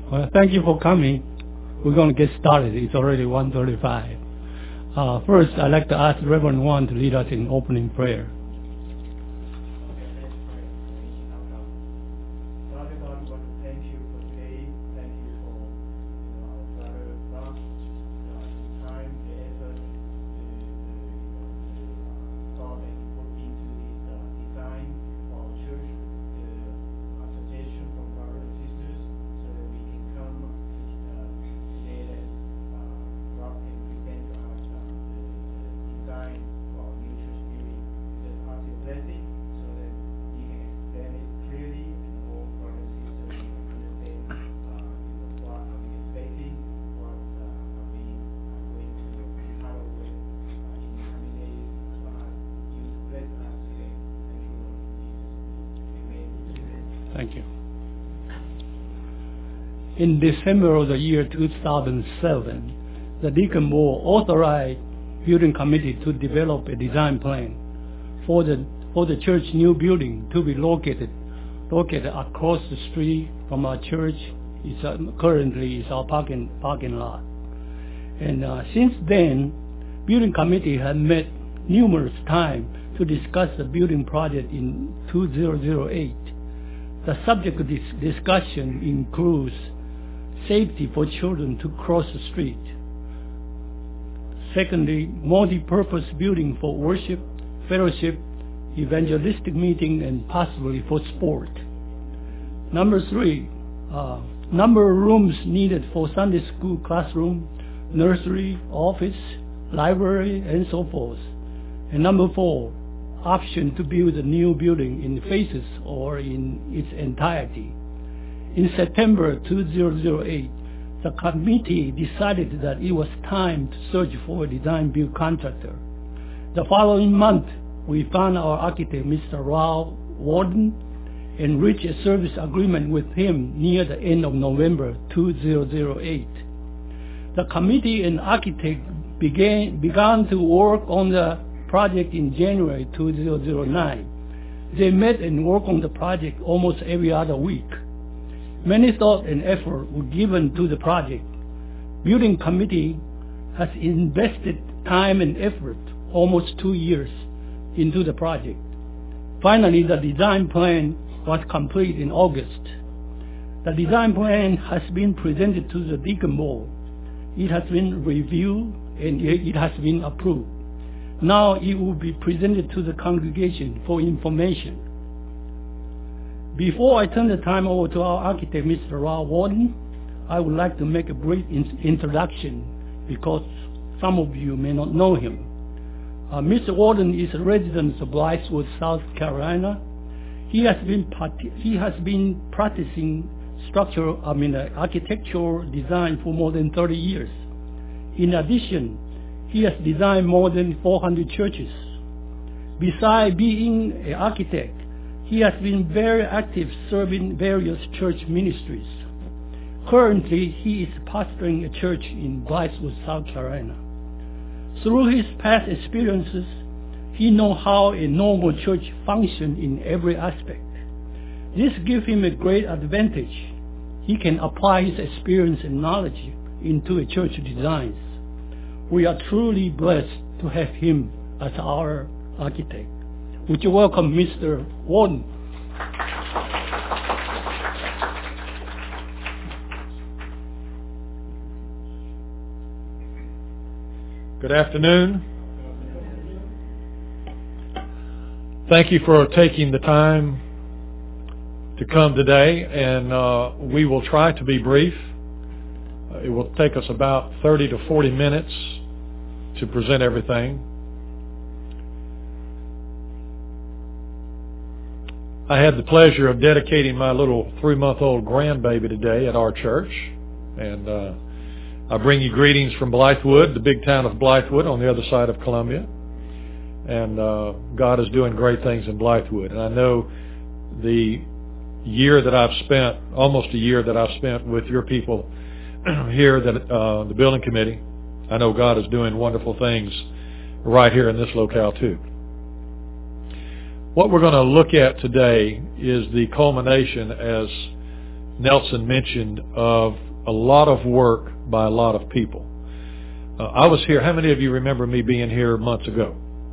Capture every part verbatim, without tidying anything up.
Well, thank you for coming. We're going to get started. It's already one thirty-five. Uh, first, I'd like to ask Reverend Juan to lead us in opening prayer. Thank you. In December of the year two thousand seven, the Deacon Board authorized building committee to develop a design plan for the for the church new building to be located located across the street from our church. It's uh, currently is our parking parking lot. And uh, since then, building committee has met numerous times to discuss the building project in two thousand eight. The subject of this discussion includes safety for children to cross the street. Secondly, multi-purpose building for worship, fellowship, evangelistic meeting, and possibly for sport. Number three, uh, number of rooms needed for Sunday school classroom, nursery, office, library, and so forth. And number four, option to build a new building in phases or in its entirety. In September two thousand eight, the committee decided that it was time to search for a design-build contractor. The following month, we found our architect, Mister Ralph Warden, and reached a service agreement with him near the end of November two thousand eight. The committee and architect began, began to work on the project in January two thousand nine. They met and worked on the project almost every other week. Many thought and effort were given to the project. Building committee has invested time and effort, almost two years, into the project. Finally, the design plan was complete in August. The design plan has been presented to the Deacon Board. It has been reviewed and it has been approved. Now it will be presented to the congregation for information. Before I turn the time over to our architect, Mister Ralph Warden, I would like to make a brief in- introduction because some of you may not know him. Uh, Mister Warden is a resident of Blythewood, South Carolina. He has been part- he has been practicing structural, I mean, uh, architectural design for more than thirty years. In addition, he has designed more than four hundred churches. Besides being an architect, he has been very active serving various church ministries. Currently, he is pastoring a church in Blythewood, South Carolina. Through his past experiences, he knows how a normal church functions in every aspect. This gives him a great advantage. He can apply his experience and knowledge into a church design. We are truly blessed to have him as our architect. Would you welcome Mister Warden? Good afternoon. Thank you for taking the time to come today, and uh, we will try to be brief. Uh, it will take us about thirty to forty minutes to present everything. I had the pleasure of dedicating my little three-month-old grandbaby today at our church, and uh, I bring you greetings from Blythewood, the big town of Blythewood on the other side of Columbia. And uh, God is doing great things in Blythewood. And I know the year that I've spent, almost a year that I've spent with your people here, that uh, the building committee, I know God is doing wonderful things right here in this locale too. What we're going to look at today is the culmination, as Nelson mentioned of a lot of work by a lot of people. Uh, I was here. How many of you remember me being here months ago?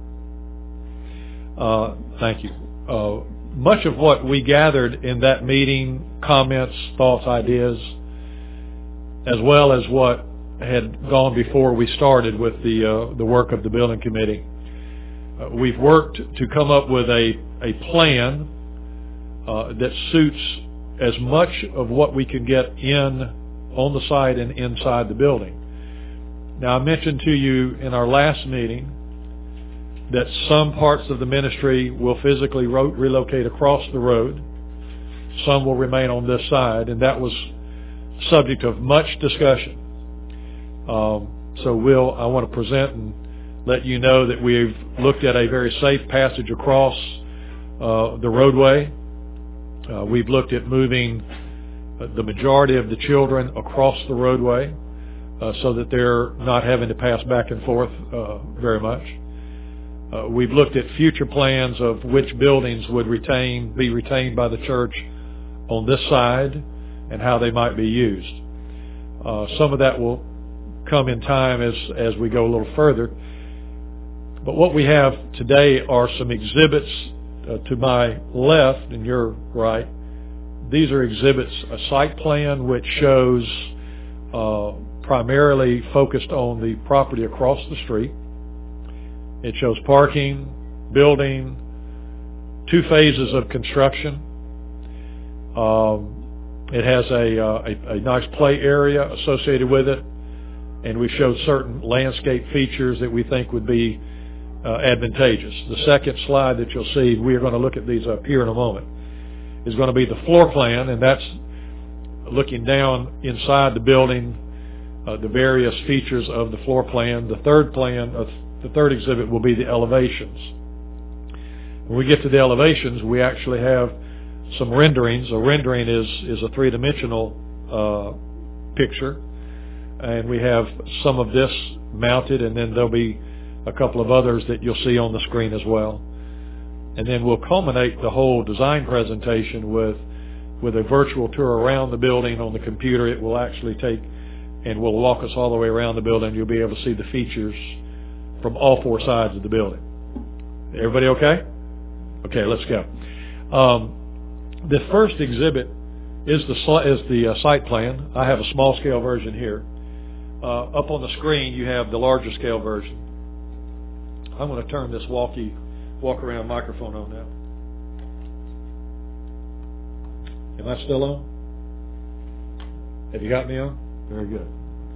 Uh, thank you. Uh, much of what we gathered in that meeting, comments, thoughts, ideas, as well as what had gone before we started with the uh, the work of the building committee, uh, we've worked to come up with a a plan uh, that suits as much of what we can get in on the site and inside the building. Now, I mentioned to you in our last meeting that some parts of the ministry will physically ro- relocate across the road. Some will remain on this side, and that was subject of much discussion. Um, so we'll, I want to present and let you know that we've looked at a very safe passage across uh, the roadway. Uh, we've looked at moving the majority of the children across the roadway uh, so that they're not having to pass back and forth uh, very much. Uh, we've looked at future plans of which buildings would retain, be retained by the church on this side and how they might be used. Uh, some of that will come in time as, as we go a little further. But what we have today are some exhibits uh, to my left and your right. These are exhibits, a site plan which shows uh, primarily focused on the property across the street. It shows parking, building, two phases of construction. Um, it has a, uh, a, a nice play area associated with it, and we showed certain landscape features that we think would be uh, advantageous. The second slide that you'll see, we are going to look at these up here in a moment, is going to be the floor plan, and that's looking down inside the building, uh, the various features of the floor plan. The third plan, uh, the third exhibit will be the elevations. When we get to the elevations, we actually have some renderings. A rendering is, is a three-dimensional uh, picture, and we have some of this mounted, and then there'll be a couple of others that you'll see on the screen as well. And then we'll culminate the whole design presentation with with a virtual tour around the building on the computer. It will actually take and will walk us all the way around the building. You'll be able to see the features from all four sides of the building. Everybody okay? Okay, let's go. Um, the first exhibit is the is the uh, site plan. I have a small scale version here. Uh, up on the screen, you have the larger scale version. I'm going to turn this walkie walk around microphone on now. Am I still on? Have you got me on? Very good.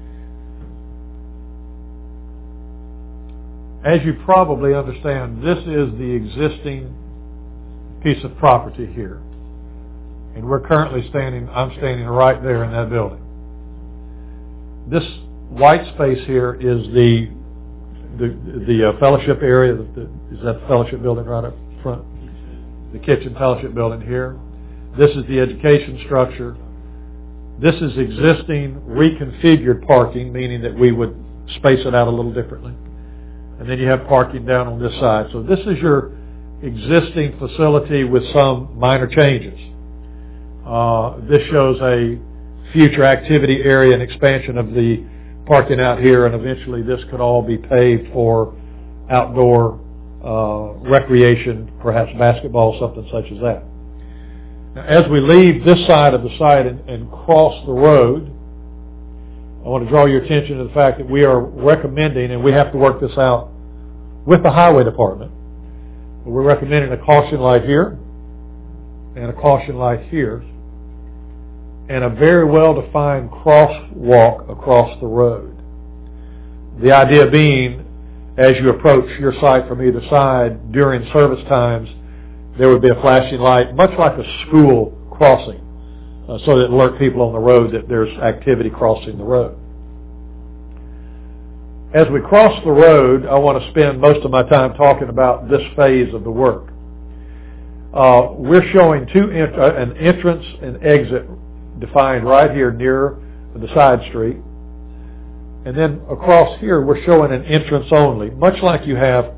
As you probably understand, this is the existing piece of property here. And we're currently standing, I'm standing right there in that building. This white space here is the the, the uh, fellowship area. The, the, is that the fellowship building right up front? The kitchen fellowship building here. This is the education structure. This is existing reconfigured parking, meaning that we would space it out a little differently. And then you have parking down on this side. So this is your existing facility with some minor changes. Uh, this shows a future activity area and expansion of the parking out here, and eventually this could all be paved for outdoor uh, recreation, perhaps basketball, something such as that. Now, as we leave this side of the site and, and cross the road, I want to draw your attention to the fact that we are recommending, and we have to work this out with the highway department, but we're recommending a caution light here and a caution light here, and a very well-defined crosswalk across the road. The idea being, as you approach your site from either side during service times, there would be a flashing light, much like a school crossing, uh, so that it alert people on the road that there's activity crossing the road. As we cross the road, I want to spend most of my time talking about this phase of the work. Uh, we're showing two ent- uh, an entrance and exit defined right here near the side street. And then across here, we're showing an entrance only, much like you have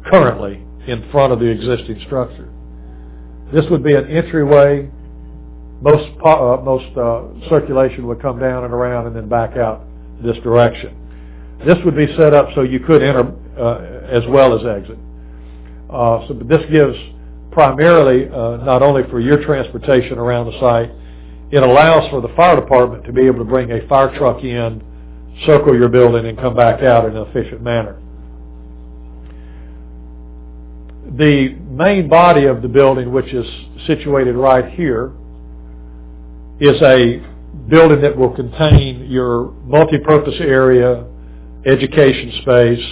currently in front of the existing structure. This would be an entryway most uh, most uh, circulation would come down and around and then back out this direction. This would be set up so you could enter uh, as well as exit. Uh, so this gives primarily uh, not only for your transportation around the site, it allows for the fire department to be able to bring a fire truck in, circle your building, and come back out in an efficient manner. The main body of the building, which is situated right here, is a building that will contain your multi-purpose area, education space,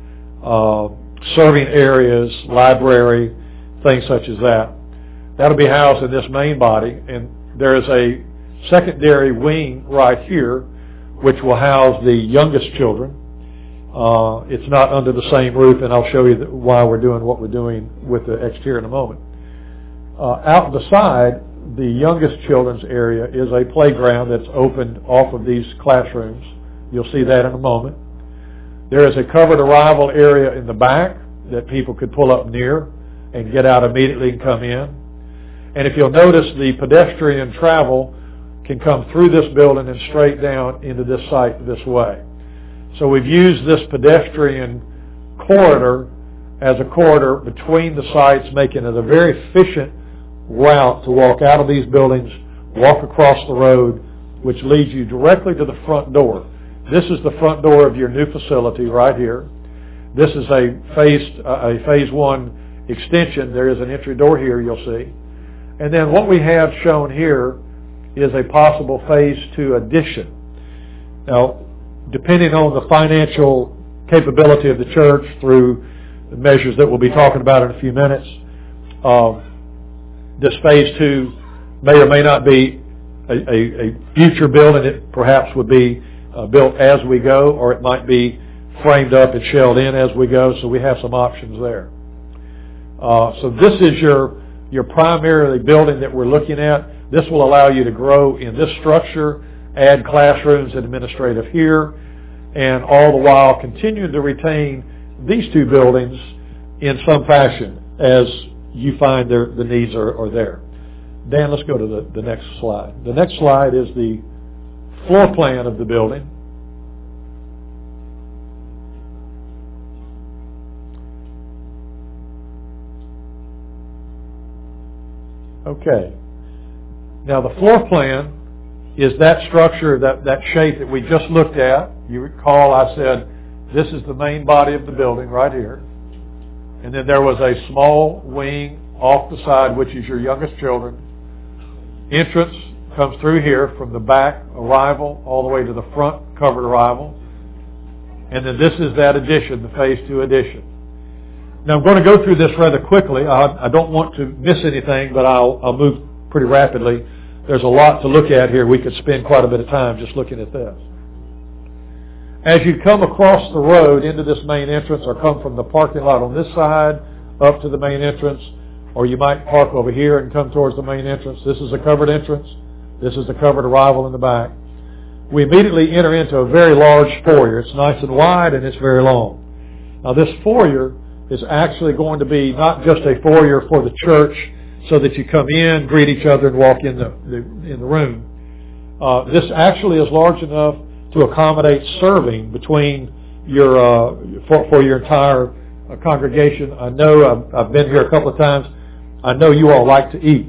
uh, serving areas, library, things such as that. That'll be housed in this main body, and there is a secondary wing right here which will house the youngest children. Uh, it's not under the same roof, and I'll show you why we're doing what we're doing with the exterior in a moment. Uh, out the side, the youngest children's area is a playground that's opened off of these classrooms. You'll see that in a moment. There is a covered arrival area in the back that people could pull up near and get out immediately and come in. And if you'll notice, the pedestrian travel can come through this building and straight down into this site this way. So we've used this pedestrian corridor as a corridor between the sites, making it a very efficient route to walk out of these buildings, walk across the road, which leads you directly to the front door. This is the front door of your new facility right here. This is a phase, uh, a phase one extension. There is an entry door here, you'll see. And then what we have shown here is a possible phase two addition. Now, depending on the financial capability of the church through the measures that we'll be talking about in a few minutes, um, this phase two may or may not be a, a, a future building. It perhaps would be uh, built as we go, or it might be framed up and shelled in as we go, so we have some options there. Uh, so this is your, your primary building that we're looking at. This will allow you to grow in this structure, add classrooms and administrative here, and all the while continue to retain these two buildings in some fashion as you find their, the needs are, are there. Dan, let's go to the, the next slide. The next slide is the floor plan of the building. Okay. Now the floor plan is that structure, that, that shape that we just looked at. You recall I said this is the main body of the building right here. And then there was a small wing off the side, which is your youngest children. Entrance comes through here from the back arrival all the way to the front covered arrival. And then this is that addition, the phase two addition. Now I'm going to go through this rather quickly. I, I don't want to miss anything, but I'll, I'll move pretty rapidly. There's a lot to look at here. We could spend quite a bit of time just looking at this. As you come across the road into this main entrance, or come from the parking lot on this side up to the main entrance, or you might park over here and come towards the main entrance. This is a covered entrance. This is a covered arrival in the back. We immediately enter into a very large foyer. It's nice and wide and it's very long. Now this foyer is actually going to be not just a foyer for the church so that you come in, greet each other, and walk in the, the, in the room. Uh, this actually is large enough to accommodate serving between your uh, for, for your entire uh, congregation. I know I've, I've been here a couple of times. I know you all like to eat,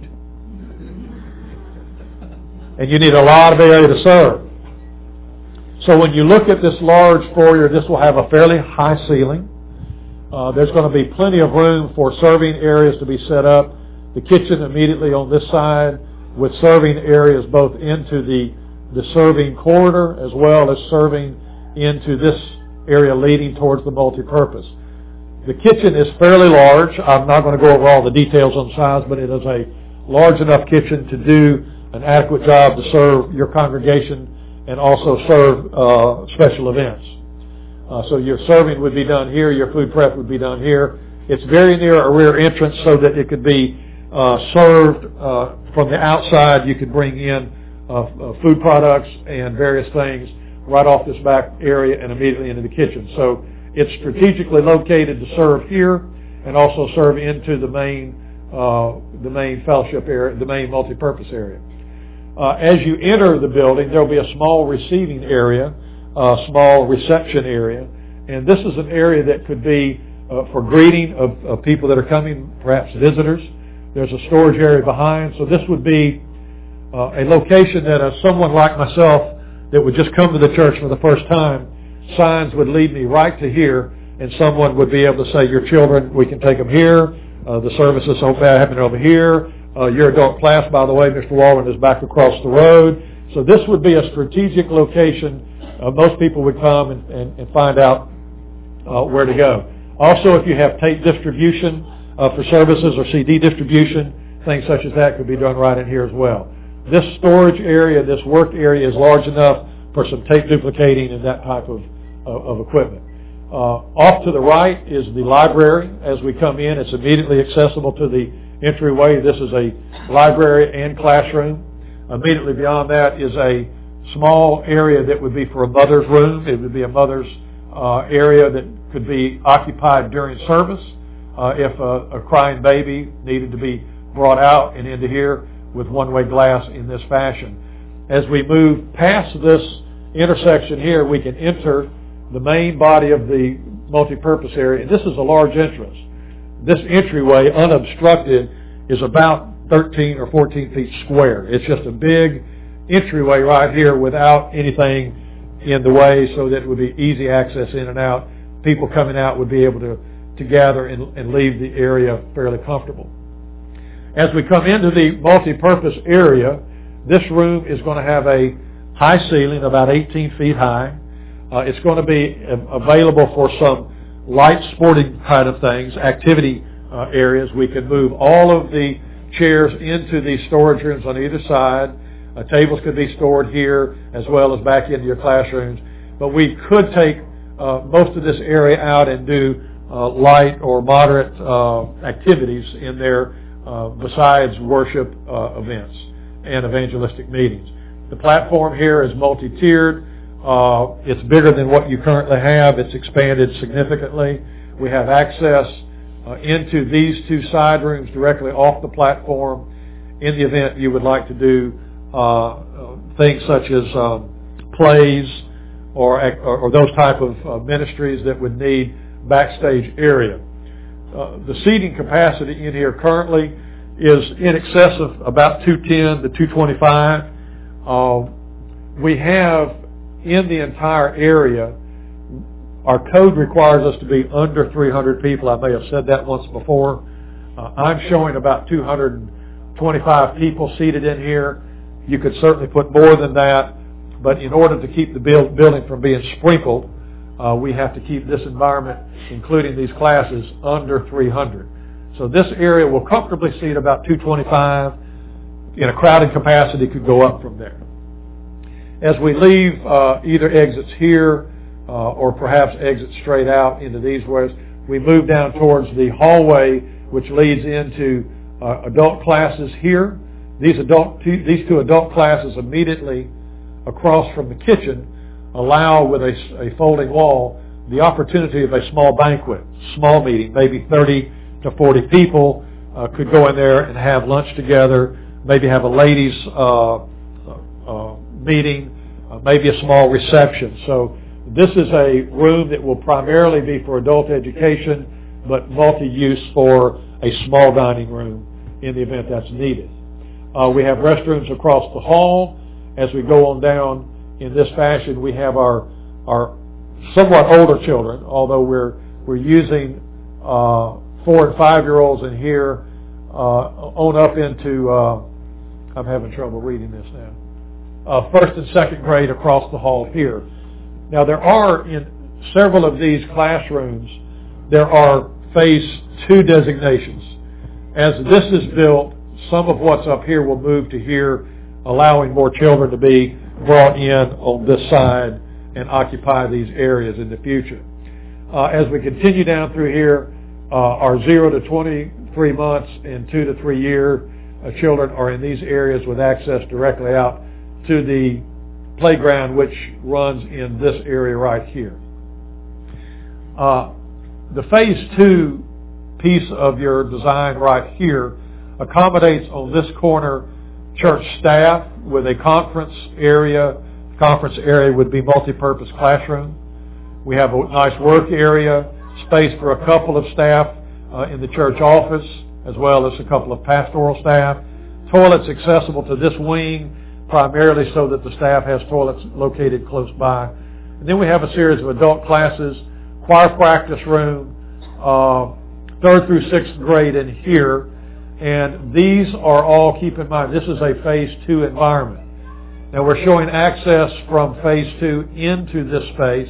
and you need a lot of area to serve. So when you look at this large foyer, this will have a fairly high ceiling. Uh, there's going to be plenty of room for serving areas to be set up. The kitchen immediately on this side, with serving areas both into the the serving corridor as well as serving into this area leading towards the multi-purpose. The kitchen is fairly large. I'm not going to go over all the details on size, but it is a large enough kitchen to do an adequate job to serve your congregation and also serve uh, special events. Uh, so your serving would be done here, your food prep would be done here. It's very near a rear entrance so that it could be uh, served uh, from the outside. You could bring in uh, uh, food products and various things right off this back area and immediately into the kitchen. So it's strategically located to serve here and also serve into the main uh, the main fellowship area, the main multi-purpose area. Uh, as you enter the building, there will be a small receiving area, a small reception area, and this is an area that could be uh, for greeting of, of people that are coming, perhaps visitors. There's a storage area behind, so this would be uh, a location that uh, someone like myself that would just come to the church for the first time, signs would lead me right to here, and someone would be able to say, your children, we can take them here. Uh, the services happen over here. Uh, your adult class, by the way, Mister Wallen is back across the road. So this would be a strategic location. Uh, most people would come and, and, and find out uh, where to go. Also, if you have tape distribution uh, for services or C D distribution, things such as that could be done right in here as well. This storage area, this work area is large enough for some tape duplicating and that type of, of, of equipment. Uh, off to the right is the library. As we come in, it's immediately accessible to the entryway. This is a library and classroom. Immediately beyond that is a small area that would be for a mother's room. It would be a mother's uh, area that could be occupied during service uh, if a, a crying baby needed to be brought out and into here with one-way glass in this fashion. As we move past this intersection here, we can enter the main body of the multi-purpose area. And this is a large entrance. This entryway, unobstructed, is about thirteen or fourteen feet square. It's just a big entryway right here without anything in the way, so that it would be easy access in and out. People coming out would be able to, to gather and, and leave the area fairly comfortable. As we come into the multi-purpose area, this room is going to have a high ceiling, about eighteen feet high. Uh, it's going to be available for some light sporting kind of things, activity uh, areas. We can move all of the chairs into these storage rooms on either side. Uh, tables could be stored here as well as back into your classrooms. But we could take uh, most of this area out and do uh, light or moderate uh, activities in there uh, besides worship uh, events and evangelistic meetings. The platform here is multi-tiered. Uh, it's bigger than what you currently have. It's expanded significantly. We have access uh, into these two side rooms directly off the platform in the event you would like to do uh, things such as um, plays or, or, or those type of uh, ministries that would need backstage area. Uh, the seating capacity in here currently is in excess of about two ten to two twenty-five. Uh, we have in the entire area, our code requires us to be under three hundred people. I may have said that once before. Uh, I'm showing about two hundred twenty-five people seated in here. You could certainly put more than that, but in order to keep the build, building from being sprinkled, uh, we have to keep this environment, including these classes, under three hundred. So this area will comfortably seat about two twenty-five. In a crowded capacity, could go up from there. As we leave uh, either exits here uh, or perhaps exit straight out into these ways, we move down towards the hallway which leads into uh, adult classes here. These adult, two, these two adult classes immediately across from the kitchen allow, with a, a folding wall, the opportunity of a small banquet, small meeting, maybe thirty to forty people uh, could go in there and have lunch together, maybe have a ladies' uh, uh, meeting, uh, maybe a small reception. So this is a room that will primarily be for adult education, but multi-use for a small dining room in the event that's needed. Uh, we have restrooms across the hall. As we go on down in this fashion, we have our our somewhat older children, although we're we're using uh, four and five year olds in here uh, on up into. Uh, I'm having trouble reading this now. Uh, first and second grade across the hall here. Now there are in several of these classrooms there are phase two designations. As this is built, some of what's up here will move to here, allowing more children to be brought in on this side and occupy these areas in the future. Uh, as we continue down through here, uh, our zero to twenty-three months and two to three year uh, children are in these areas with access directly out to the playground, which runs in this area right here. Uh, the phase two piece of your design right here accommodates on this corner church staff with a conference area. Conference area would be multi-purpose classroom. We have a nice work area, space for a couple of staff uh, in the church office, as well as a couple of pastoral staff. Toilets accessible to this wing, primarily so that the staff has toilets located close by. And then we have a series of adult classes, choir practice room, uh, third through sixth grade in here. And these are all, keep in mind, this is a phase two environment. Now we're showing access from phase two into this space.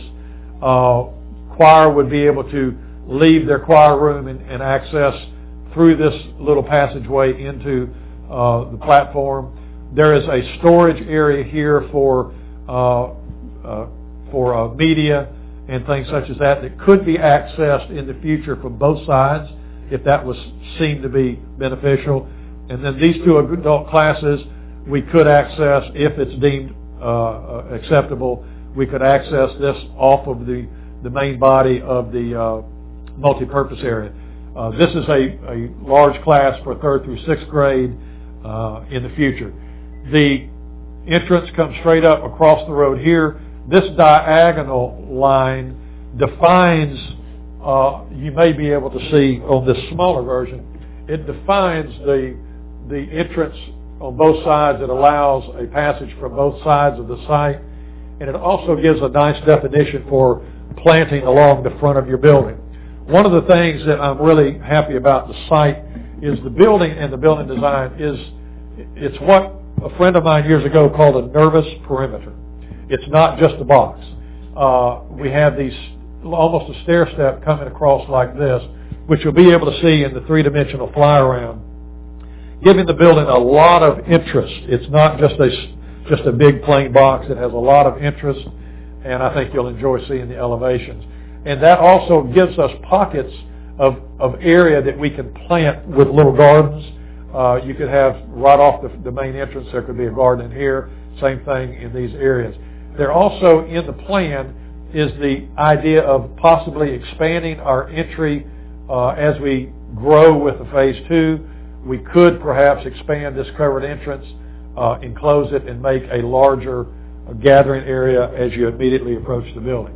Uh, choir would be able to leave their choir room and, and access through this little passageway into uh, the platform. There is a storage area here for uh, uh, for uh, media and things such as that that could be accessed in the future from both sides if that was seen to be beneficial. And then these two adult classes we could access, if it's deemed uh, acceptable, we could access this off of the, the main body of the uh, multi-purpose area. Uh, this is a, a large class for third through sixth grade uh, in the future. The entrance comes straight up across the road here. This diagonal line defines, uh, you may be able to see on this smaller version, it defines the, the entrance on both sides. It allows a passage from both sides of the site, and it also gives a nice definition for planting along the front of your building. One of the things that I'm really happy about the site is the building and the building design is, it's what a friend of mine years ago called a nervous perimeter. It's not just a box. Uh, we have these, almost a stair step coming across like this, which you'll be able to see in the three-dimensional fly-around, giving the building a lot of interest. It's not just a, just a big plain box. It has a lot of interest, and I think you'll enjoy seeing the elevations. And that also gives us pockets of, of area that we can plant with little gardens. Uh, you could have right off the, the main entrance, there could be a garden in here. Same thing in these areas. There also in the plan is the idea of possibly expanding our entry uh, as we grow with the phase two. We could perhaps expand this covered entrance, uh, enclose it, and make a larger uh, gathering area as you immediately approach the building.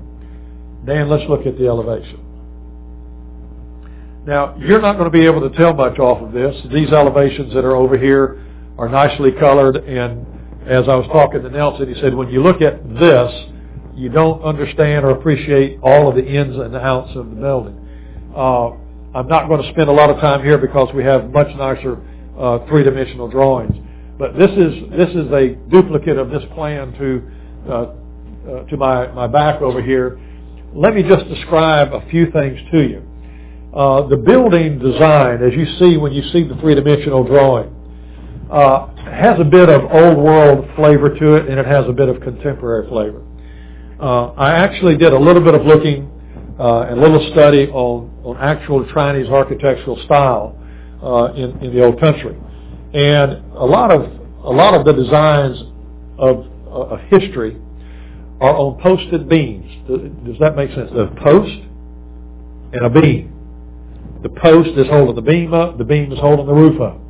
Dan, let's look at the elevation. Now, you're not going to be able to tell much off of this. These elevations that are over here are nicely colored, and as I was talking to Nelson, he said, when you look at this, you don't understand or appreciate all of the ins and outs of the building. Uh, I'm not going to spend a lot of time here because we have much nicer uh, three-dimensional drawings. But this is this is a duplicate of this plan to uh, uh, to my, my back over here. Let me just describe a few things to you. Uh, the building design, as you see when you see the three-dimensional drawing, uh, has a bit of old world flavor to it, and it has a bit of contemporary flavor. Uh, I actually did a little bit of looking uh, and a little study on, on actual Chinese architectural style uh, in, in the old country, and a lot of a lot of the designs of, uh, of history are on posted beams. Does that make sense? There's a post and a beam. The post is holding the beam up. The beam is holding the roof up.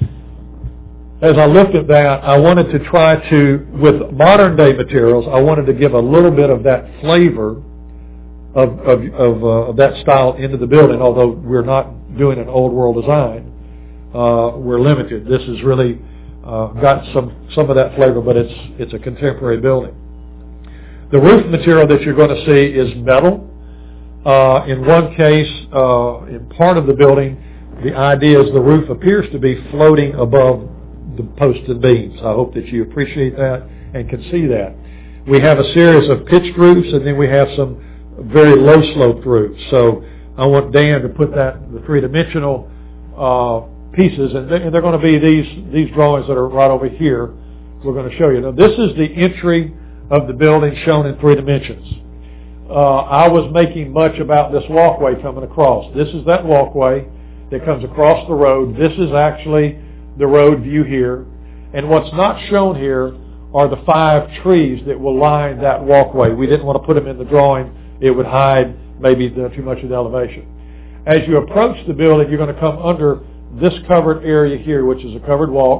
As I looked at that, I wanted to try to, with modern day materials, I wanted to give a little bit of that flavor of of, of, uh, of that style into the building. Although we're not doing an old world design, uh, we're limited. This has really uh, got some some of that flavor, but it's it's a contemporary building. The roof material that you're going to see is metal. Uh, in one case, uh, in part of the building, the idea is the roof appears to be floating above the posts and beams. I hope that you appreciate that and can see that. We have a series of pitched roofs, and then we have some very low sloped roofs. So I want Dan to put that the three-dimensional uh, pieces, and they're going to be these these drawings that are right over here. We're going to show you. Now, this is the entry of the building shown in three dimensions. Uh, I was making much about this walkway coming across. This is that walkway that comes across the road. This is actually the road view here. And what's not shown here are the five trees that will line that walkway. We didn't want to put them in the drawing. It would hide maybe the, too much of the elevation. As you approach the building, you're going to come under this covered area here, which is a covered walk.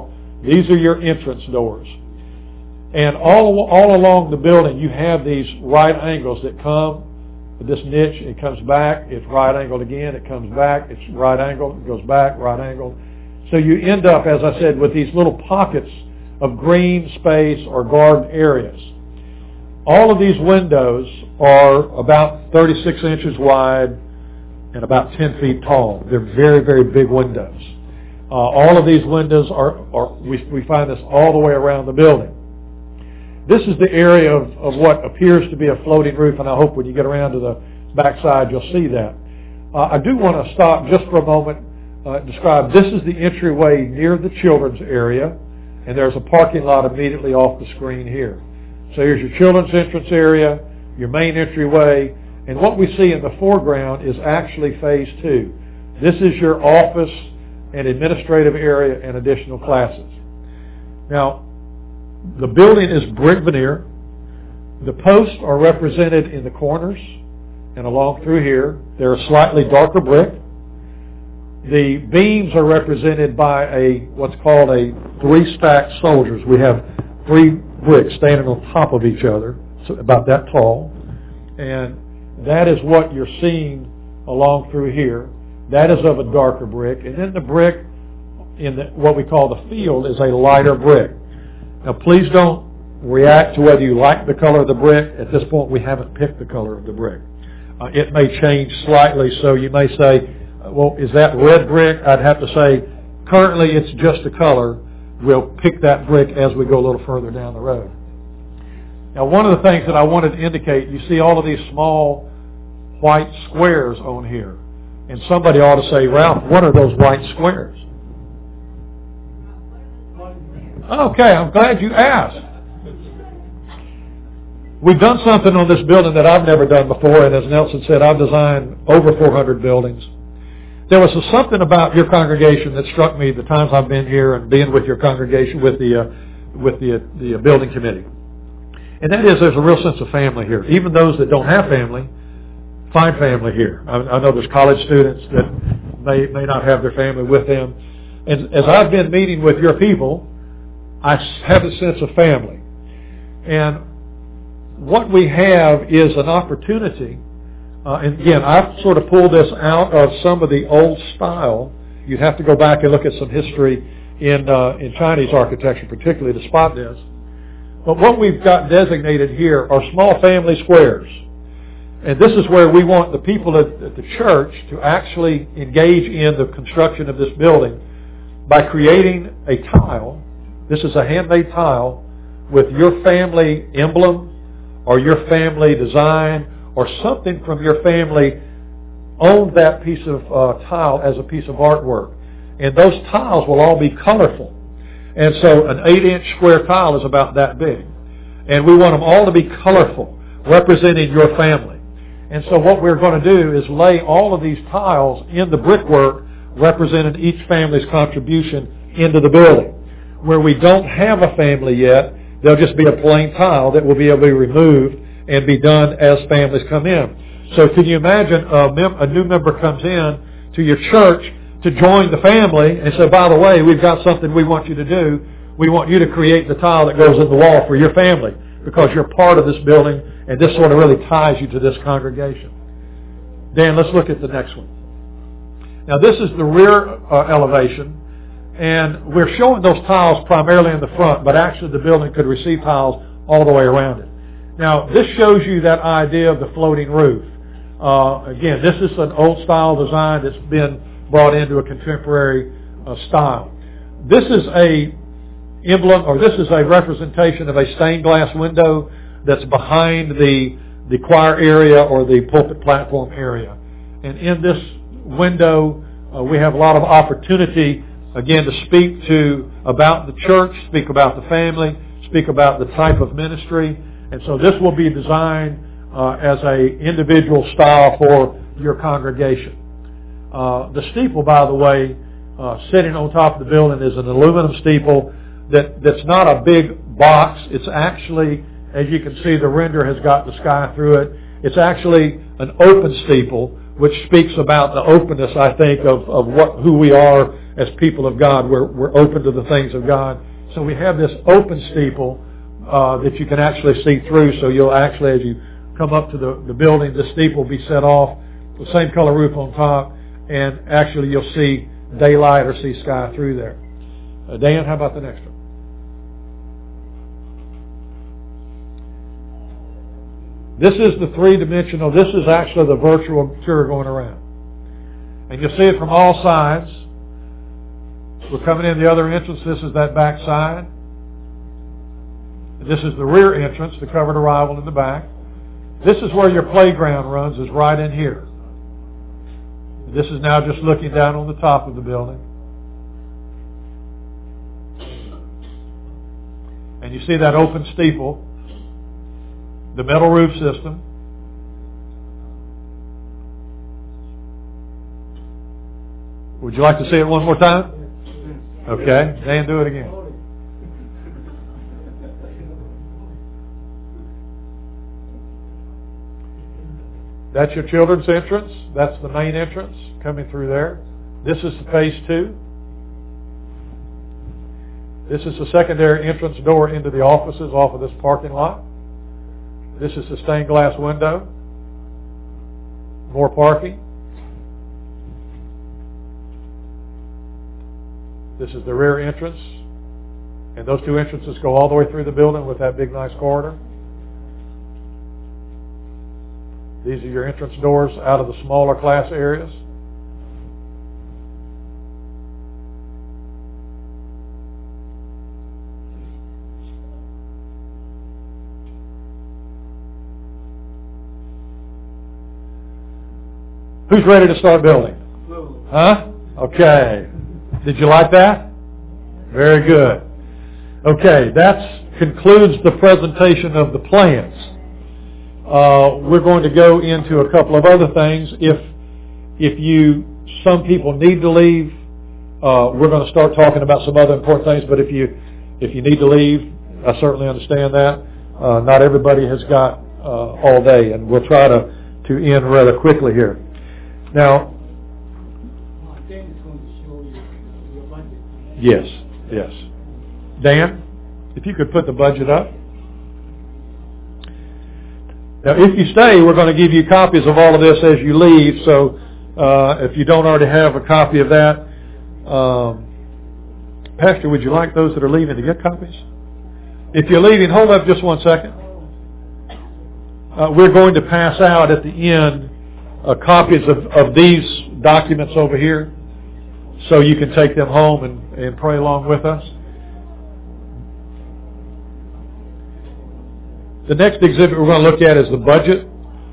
These are your entrance doors. And all, all along the building, you have these right angles that come with this niche. It comes back. It's right angled again. It comes back. It's right angled. It goes back, right angled. So you end up, as I said, with these little pockets of green space or garden areas. All of these windows are about thirty-six inches wide and about ten feet tall. They're very, very big windows. Uh, all of these windows are, are we, we find this all the way around the building. This is the area of, of what appears to be a floating roof, and I hope when you get around to the backside you'll see that. Uh, I do want to stop just for a moment, uh, describe this is the entryway near the children's area, and there's a parking lot immediately off the screen here. So here's your children's entrance area, your main entryway, and what we see in the foreground is actually phase two. This is your office and administrative area and additional classes. Now, the building is brick veneer. The posts are represented in the corners and along through here. They're slightly darker brick. The beams are represented by a what's called a three-stacked soldiers. We have three bricks standing on top of each other, so about that tall. And that is what you're seeing along through here. That is of a darker brick. And then the brick in the, what we call the field is a lighter brick. Now, please don't react to whether you like the color of the brick. At this point, we haven't picked the color of the brick. Uh, it may change slightly, so you may say, well, is that red brick? I'd have to say, currently it's just a color. We'll pick that brick as we go a little further down the road. Now, one of the things that I wanted to indicate, you see all of these small white squares on here. And somebody ought to say, Ralph, what are those white squares? Okay, I'm glad you asked. We've done something on this building that I've never done before, and as Nelson said, I've designed over four hundred buildings. There was something about your congregation that struck me the times I've been here and being with your congregation, with the uh, with the, uh, the building committee. And that is there's a real sense of family here. Even those that don't have family, find family here. I, I know there's college students that may, may not have their family with them. And as I've been meeting with your people, I have a sense of family. And what we have is an opportunity. Uh, and again, I've sort of pulled this out of some of the old style. You'd have to go back and look at some history in uh, in Chinese architecture, particularly to spot this. But what we've got designated here are small family squares. And this is where we want the people at, at the church to actually engage in the construction of this building by creating a tile. This is a handmade tile with your family emblem or your family design or something from your family on that piece of uh, tile as a piece of artwork. And those tiles will all be colorful. And so an eight-inch square tile is about that big. And we want them all to be colorful, representing your family. And so what we're going to do is lay all of these tiles in the brickwork representing each family's contribution into the building. Where we don't have a family yet, there'll just be a plain tile that will be able to be removed and be done as families come in. So can you imagine a, mem- a new member comes in to your church to join the family and say, by the way, we've got something we want you to do. We want you to create the tile that goes in the wall for your family because you're part of this building and this sort of really ties you to this congregation. Dan, let's look at the next one. Now this is the rear uh, elevation, and we're showing those tiles primarily in the front, but actually the building could receive tiles all the way around it. Now this shows you that idea of the floating roof. Uh, again, this is an old style design that's been brought into a contemporary uh, style. This is a emblem, or this is a representation of a stained glass window that's behind the the choir area or the pulpit platform area. And in this window, uh, we have a lot of opportunity, again, to speak to about the church, speak about the family, speak about the type of ministry. And so this will be designed uh, as a individual style for your congregation. Uh, the steeple, by the way, uh, sitting on top of the building is an aluminum steeple that, that's not a big box. It's actually, as you can see, the render has got the sky through it. It's actually an open steeple, which speaks about the openness, I think, of, of what who we are as people of God. We're, we're open to the things of God So we have this open steeple uh, that you can actually see through. So you'll actually, as you come up to the, the building, the steeple will be set off, the same color roof on top, and actually you'll see daylight or see sky through there. Uh, Dan, how about the next one? This is the three-dimensional, this is actually the virtual tour going around. And you'll see it from all sides. We're coming in the other entrance. This is that back side. This is the rear entrance, the covered arrival in the back. This is where your playground runs, is right in here. This is now just looking down on the top of the building. And you see that open steeple, the metal roof system. Would you like to see it one more time? Okay, Dan, do it again. That's your children's entrance. That's the main entrance coming through there. This is phase two. This is the secondary entrance door into the offices off of this parking lot. This is the stained glass window. More parking. This is the rear entrance. And those two entrances go all the way through the building with that big nice corridor. These are your entrance doors out of the smaller class areas. Who's ready to start building? Huh? Okay. Did you like that? Very good. Okay, that concludes the presentation of the plans. Uh, we're going to go into a couple of other things. If if you, some people need to leave, uh, we're going to start talking about some other important things. But if you if you need to leave, I certainly understand that. Uh, not everybody has got uh, all day, and we'll try to to end rather quickly here. Now, yes, yes. Dan, if you could put the budget up. Now, if you stay, we're going to give you copies of all of this as you leave. So, uh, if you don't already have a copy of that, um, Pastor, would you like those that are leaving to get copies? If you're leaving, hold up just one second. Uh, we're going to pass out at the end uh, copies of, of these documents over here, so you can take them home and, and pray along with us. The next exhibit we're going to look at is the budget.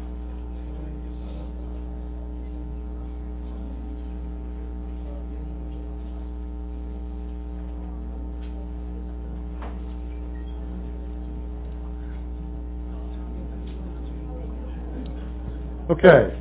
Okay.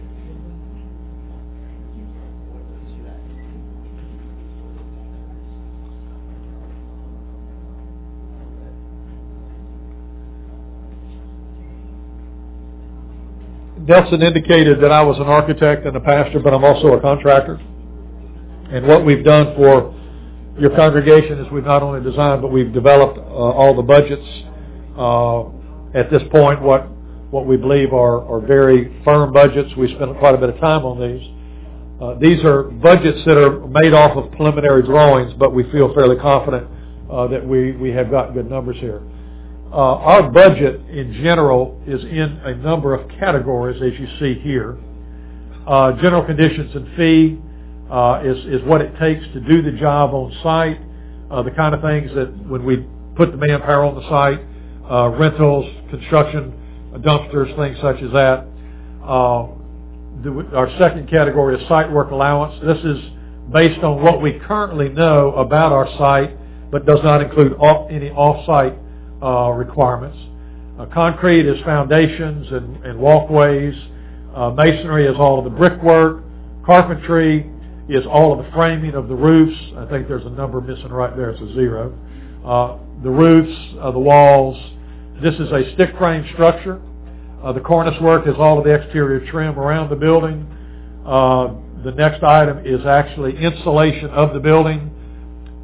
Nelson indicated that I was an architect and a pastor, but I'm also a contractor. And what we've done for your congregation is we've not only designed, but we've developed uh, all the budgets. Uh, at this point, what what we believe are, are very firm budgets. We spent quite a bit of time on these. Uh, these are budgets that are made off of preliminary drawings, but we feel fairly confident uh, that we, we have got good numbers here. Uh, our budget in general is in a number of categories, as you see here. Uh, general conditions and fee uh, is, is what it takes to do the job on site, uh, the kind of things that when we put the manpower on the site, uh, rentals, construction, dumpsters, things such as that. Uh, the, our second category is site work allowance. This is based on what we currently know about our site, but does not include off, any off-site uh, requirements. Uh, concrete is foundations and, and walkways. Uh, masonry is all of the brickwork. Carpentry is all of the framing of the roofs. I think there's a number missing right there. It's a zero. Uh, the roofs, uh, the walls. This is a stick frame structure. Uh, the cornice work is all of the exterior trim around the building. Uh, the next item is actually insulation of the building.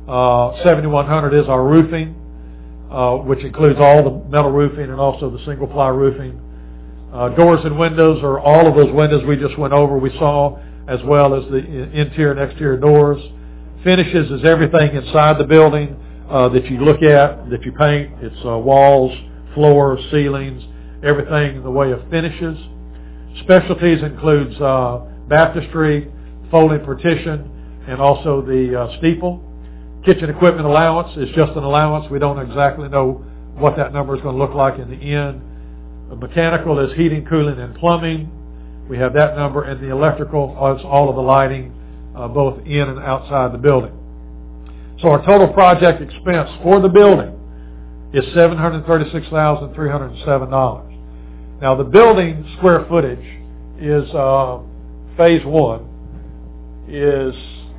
Uh, seventy-one hundred is our roofing, uh, which includes all the metal roofing and also the single ply roofing. Uh, doors and windows are all of those windows we just went over, we saw, as well as the interior and exterior doors. Finishes is everything inside the building uh, that you look at, that you paint. It's uh, walls, floors, ceilings, everything in the way of finishes. Specialties includes uh, baptistry, folding partition, and also the uh, steeple. Kitchen equipment allowance is just an allowance. We don't exactly know what that number is going to look like in the end. The mechanical is heating, cooling, and plumbing. We have that number, and the electrical is all of the lighting, uh, both in and outside the building. So our total project expense for the building is seven hundred thirty-six thousand three hundred seven dollars. Now the building square footage is, uh, phase one, is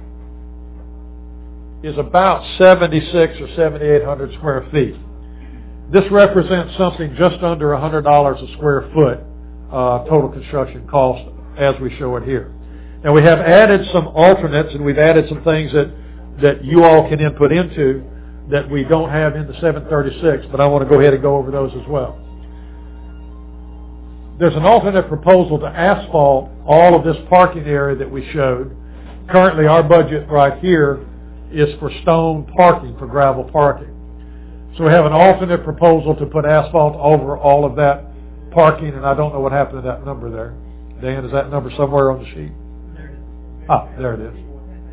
is about seventy-six or seventy-eight hundred square feet. This represents something just under one hundred dollars a square foot uh, total construction cost as we show it here. Now we have added some alternates, and we've added some things that, that you all can input into that we don't have in the seven thirty-six, but I want to go ahead and go over those as well. There's an alternate proposal to asphalt all of this parking area that we showed. Currently our budget right here is for stone parking, for gravel parking. So we have an alternate proposal to put asphalt over all of that parking, and I don't know what happened to that number there. Dan, is that number somewhere on the sheet? There it is. Ah, there it is.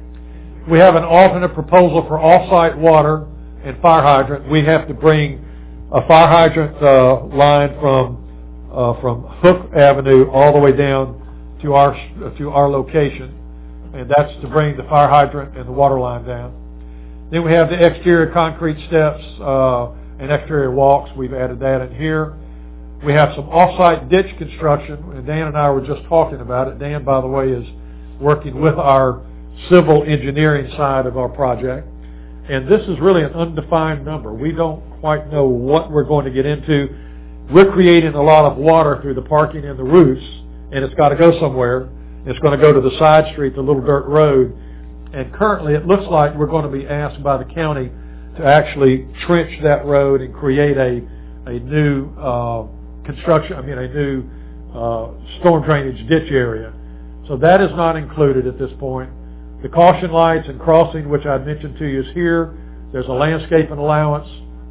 We have an alternate proposal for off-site water and fire hydrant. We have to bring a fire hydrant uh, line from uh, from Hook Avenue all the way down to our to our location, and that's to bring the fire hydrant and the water line down. Then we have the exterior concrete steps uh, and exterior walks. We've added that in here. We have some off-site ditch construction, and Dan and I were just talking about it. Dan, by the way, is working with our civil engineering side of our project. And this is really an undefined number. We don't quite know what we're going to get into. We're creating a lot of water through the parking and the roofs, and it's got to go somewhere. It's going to go to the side street, the little dirt road. And currently it looks like we're going to be asked by the county to actually trench that road and create a, a new uh, construction, I mean a new uh, storm drainage ditch area. So that is not included at this point. The caution lights and crossing, which I mentioned to you, is here. There's a landscaping allowance,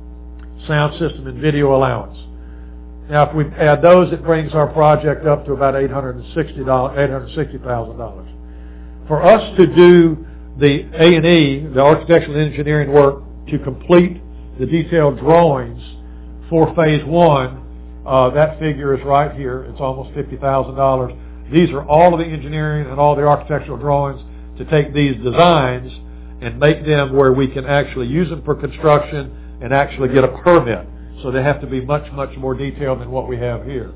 sound system, and video allowance. Now, if we add those, it brings our project up to about eight hundred sixty thousand dollars. For us to do the A and E, the architectural and engineering work, to complete the detailed drawings for phase one, uh, that figure is right here. It's almost fifty thousand dollars. These are all of the engineering and all the architectural drawings to take these designs and make them where we can actually use them for construction and actually get a permit. So they have to be much, much more detailed than what we have here.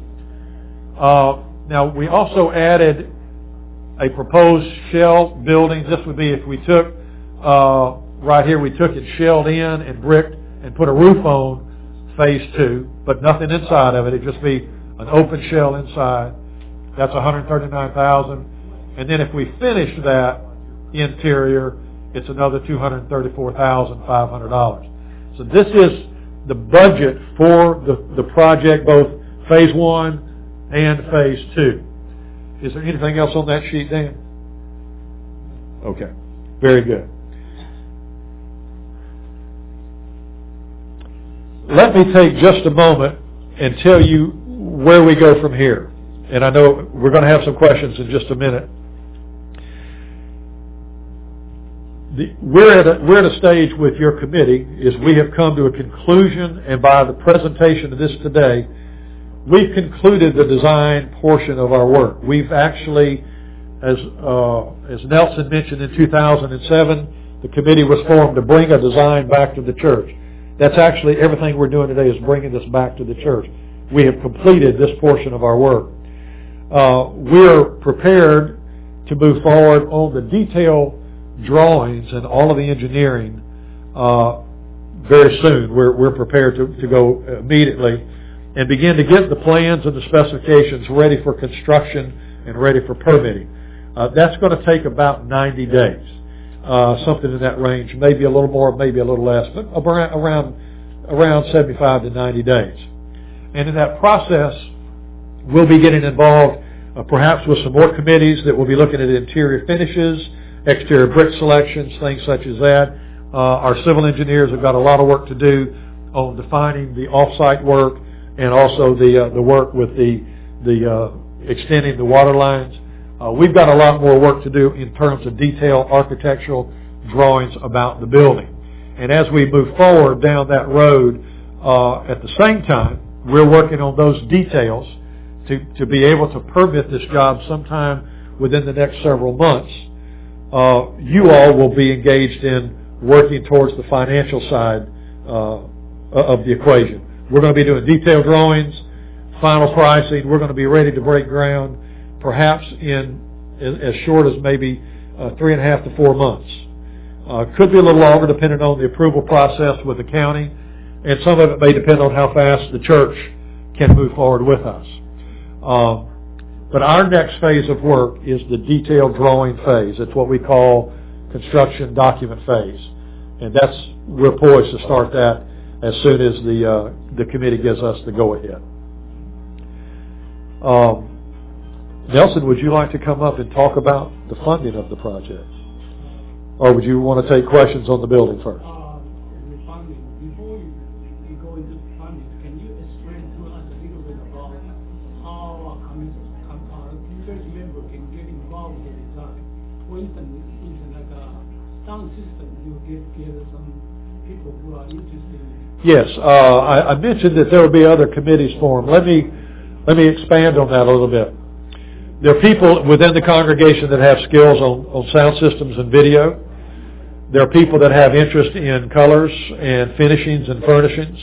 Uh, now, we also added a proposed shell building. This would be if we took, uh, right here, we took it shelled in and bricked and put a roof on phase two, but nothing inside of it. It'd just be an open shell inside. That's one hundred thirty-nine thousand dollars. And then if we finish that interior, it's another two hundred thirty-four thousand five hundred dollars. So this is the budget for the, the project, both phase one and phase two. Is there anything else on that sheet, Dan? Okay, very good. Let me take just a moment and tell you where we go from here. And I know we're going to have some questions in just a minute. The, we're, at a, we're at a stage with your committee is we have come to a conclusion, and by the presentation of this today, we've concluded the design portion of our work. We've actually, as uh, as Nelson mentioned in two thousand seven, the committee was formed to bring a design back to the church. That's actually everything we're doing today is bringing this back to the church. We have completed this portion of our work. Uh, we're prepared to move forward on the detailed drawings and all of the engineering uh, very soon. We're, we're prepared to, to go immediately and begin to get the plans and the specifications ready for construction and ready for permitting. Uh, that's going to take about ninety days. uh, something in that range, maybe a little more, maybe a little less, but around around, around seventy-five to ninety days. And in that process, we'll be getting involved uh, perhaps with some more committees that will be looking at interior finishes, exterior brick selections, things such as that. Uh, our civil engineers have got a lot of work to do on defining the off-site work and also the uh, the work with the the uh, extending the water lines. Uh, we've got a lot more work to do in terms of detailed architectural drawings about the building. And as we move forward down that road, uh, at the same time, we're working on those details to, to be able to permit this job sometime within the next several months. Uh, you all will be engaged in working towards the financial side uh, of the equation. We're going to be doing detailed drawings, final pricing. We're going to be ready to break ground perhaps in as short as maybe uh, three and a half to four months. Uh, could be a little longer depending on the approval process with the county, and some of it may depend on how fast the church can move forward with us. Um, but our next phase of work is the detailed drawing phase. It's what we call construction document phase, and that's we're poised to start that as soon as the uh, the committee gives us the go ahead. Um, Nelson, would you like to come up and talk about the funding of the project? Or would you want to take questions on the building first? Uh, the funding. Before you, you go into the funding, can you explain to us a little bit about how a church member can get involved in the design? For instance, it's like a sound system, you get together some people who are interested in. Yes, uh, I, I mentioned that there will be other committees formed. Let me let me expand on that a little bit. There are people within the congregation that have skills on, on sound systems and video. There are people that have interest in colors and finishings and furnishings.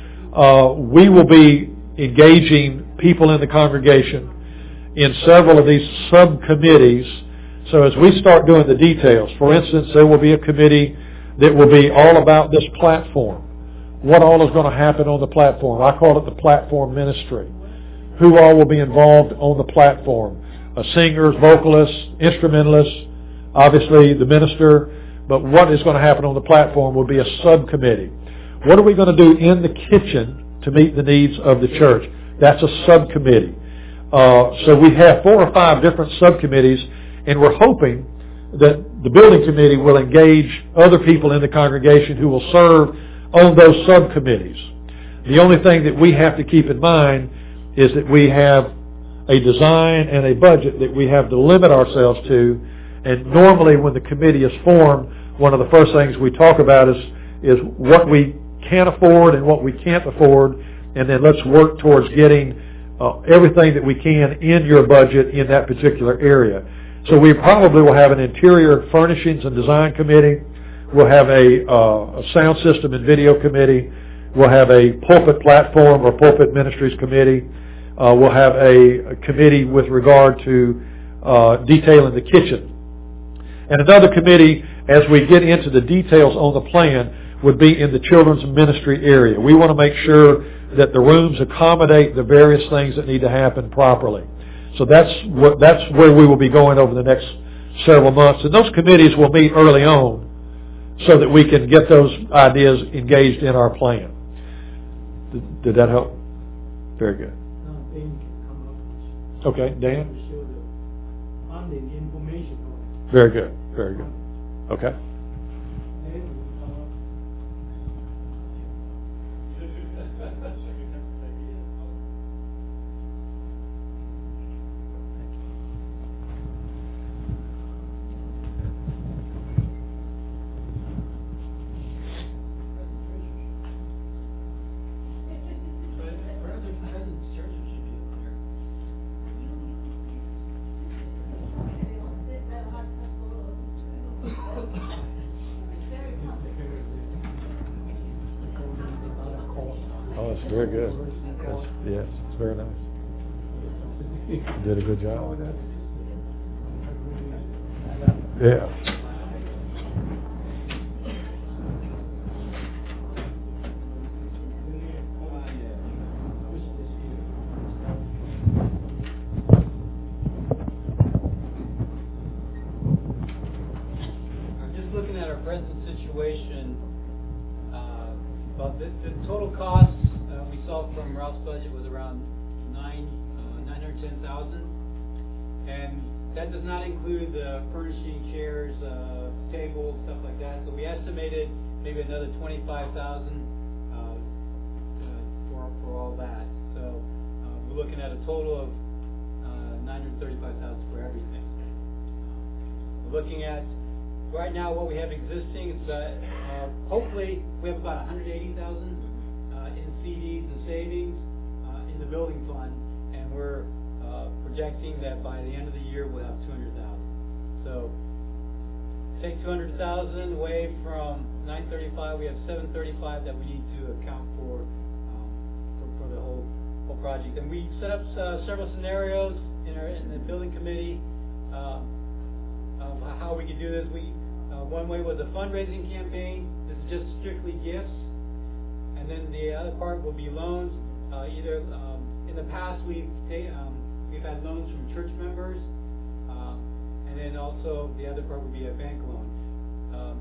Uh, we will be engaging people in the congregation in several of these subcommittees. So as we start doing the details, for instance, there will be a committee that will be all about this platform. What all is going to happen on the platform? I call it the platform ministry. Who all will be involved on the platform? Uh, singers, vocalists, instrumentalists, obviously the minister. But what is going to happen on the platform will be a subcommittee. What are we going to do in the kitchen to meet the needs of the church? That's a subcommittee. Uh, so we have four or five different subcommittees, and we're hoping that the building committee will engage other people in the congregation who will serve on those subcommittees. The only thing that we have to keep in mind is that we have a design and a budget that we have to limit ourselves to. And normally when the committee is formed, one of the first things we talk about is, is what we can afford and what we can't afford. And then let's work towards getting uh, everything that we can in your budget in that particular area. So we probably will have an interior furnishings and design committee. We'll have a, uh, a sound system and video committee. We'll have a pulpit platform or pulpit ministries committee. Uh, we'll have a, a committee with regard to uh, detailing the kitchen. And another committee, as we get into the details on the plan, would be in the children's ministry area. We want to make sure that the rooms accommodate the various things that need to happen properly. So that's what, that's where we will be going over the next several months. And those committees will meet early on so that we can get those ideas engaged in our plan. Did, did that help? Very good. Okay, Dan? Very good, very good. Okay. Very good. That's, yes, it's very nice. You did a good job. Yeah. I'm just looking that does not include the furnishing, chairs, uh, tables, stuff like that. So we estimated maybe another twenty-five thousand uh, uh, for for all that. So uh, we're looking at a total of uh, nine hundred thirty-five thousand for everything. We're looking at right now what we have existing. It's uh, uh, hopefully we have about one hundred eighty thousand uh, in C Ds and savings uh, in the building fund, and we're uh, projecting that by the end of the year we'll have two hundred thousand. So take two hundred thousand away from nine thirty-five, we have seven thirty-five that we need to account for um, for, for the whole whole project. And we set up uh, several scenarios in our in the building committee. Uh, Um, how we could do this. We uh, one way was a fundraising campaign. This is just strictly gifts, and then the other part will be loans. Uh, either um, in the past we've ta- um, we've had loans from church members, uh, and then also the other part would be a bank loan. Um,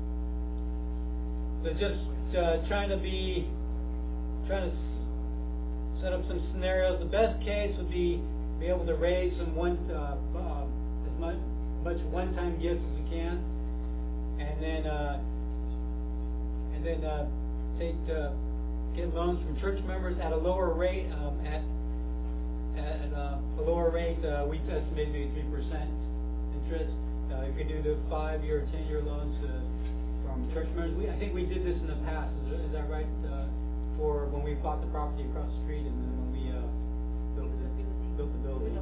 so just uh, trying to be trying to s- set up some scenarios. The best case would be be able to raise some one uh, um, as much. much one-time gifts as we can, and then uh, and then uh, take uh, get loans from church members at a lower rate. Um, at at uh, a lower rate, uh, we estimate maybe three percent interest. Uh, you could do the five-year, or ten-year loans uh, from church members. We, I think we did this in the past. Is, is that right? Uh, for when we bought the property across the street, and then when we uh, built the built the building.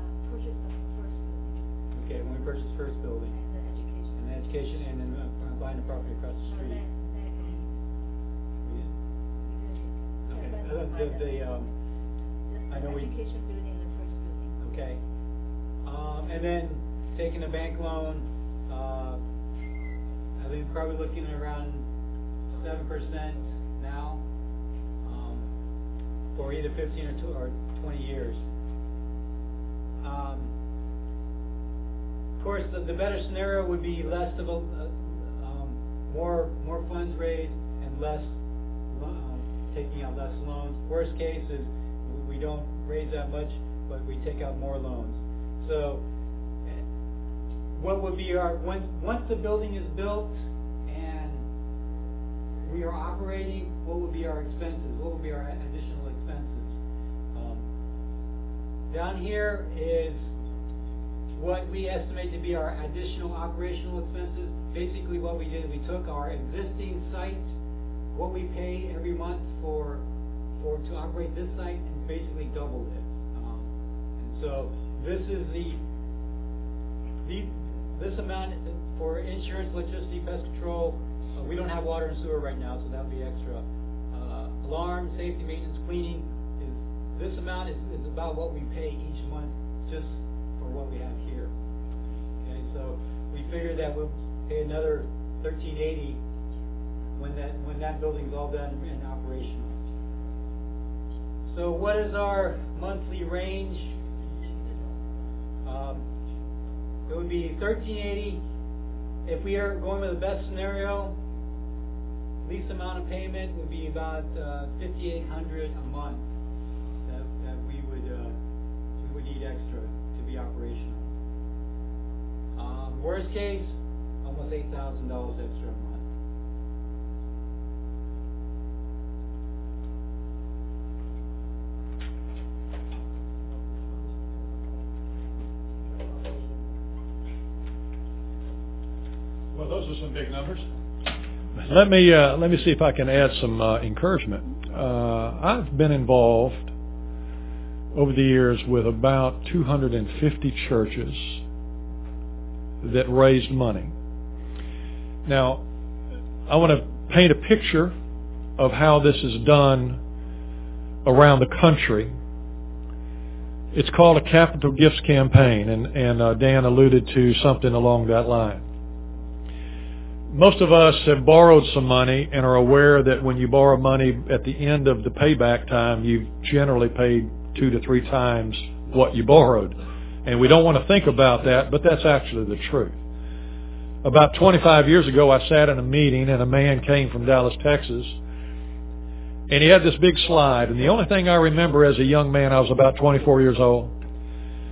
Okay, when we purchased first building. And the education. And the education, and then uh, buying the property across the street. So that, that, Okay. yeah, Uh, the, the, um, the I know we. education building and the first building. Okay. Um, and then taking a bank loan, uh, I think probably looking at around seven percent now, um, for either fifteen or two or twenty years. Um, Of course, the, the better scenario would be less of a, uh, um, more more funds raised and less uh, taking out less loans. Worst case is we don't raise that much, but we take out more loans. So, what would be our once once the building is built and we are operating? What would be our expenses? What would be our additional expenses? Um, down here is what we estimate to be our additional operational expenses. Basically what we did, we took our existing site, what we pay every month for for to operate this site, and basically doubled it. Um, and so this is the, the this amount for insurance, electricity, pest control. Uh, we don't have water and sewer right now, so that would be extra. Uh, alarm, safety, maintenance, cleaning. Is this amount is, is about what we pay each month just for what we have here. Okay, so we figured that we'll pay another thirteen eighty when that when that building's all done and operational. So what is our monthly range? Um, it would be thirteen eighty if we are going with the best scenario. Least amount of payment would be about uh, fifty-eight hundred a month that, that we would uh, we would need extra be operational. Um, worst case, almost eight thousand dollars extra a month. Well, those are some big numbers. Let me uh, let me see if I can add some uh, encouragement. Uh, I've been involved over the years with about two hundred fifty churches that raised money. Now, I want to paint a picture of how this is done around the country. It's called a capital gifts campaign, and, and uh, Dan alluded to something along that line. Most of us have borrowed some money and are aware that when you borrow money at the end of the payback time, you've generally paid two to three times what you borrowed. And we don't want to think about that, but that's actually the truth. About twenty-five years ago, I sat in a meeting, and a man came from Dallas, Texas, and he had this big slide. And the only thing I remember as a young man, I was about twenty-four years old,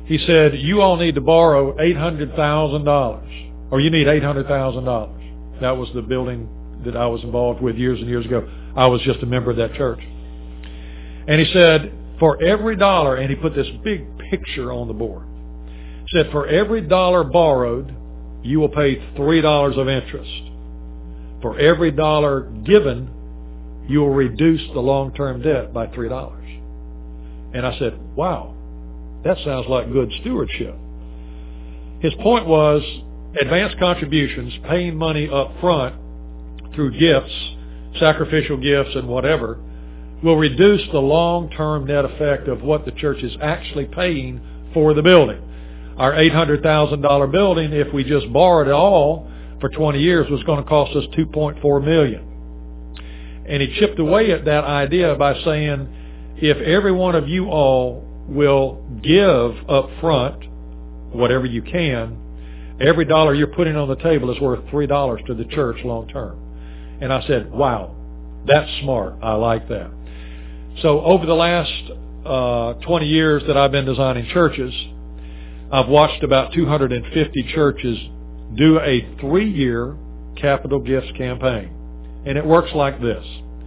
He said, you all need to borrow eight hundred thousand dollars, or you need eight hundred thousand dollars. That was the building that I was involved with years and years ago. I was just a member of that church. And he said, for every dollar, and he put this big picture on the board, he said, for every dollar borrowed, you will pay three dollars of interest. For every dollar given, you will reduce the long-term debt by three dollars. And I said, wow, that sounds like good stewardship. His point was advanced contributions, paying money up front through gifts, sacrificial gifts and whatever, will reduce the long-term net effect of what the church is actually paying for the building. Our eight hundred thousand dollars building, if we just borrowed it all for twenty years, was going to cost us two point four million dollars. And he chipped away at that idea by saying, if every one of you all will give up front whatever you can, every dollar you're putting on the table is worth three dollars to the church long term. And I said, wow, that's smart. I like that. So over the last uh, twenty years that I've been designing churches, I've watched about two hundred fifty churches do a three-year capital gifts campaign. And it works like this.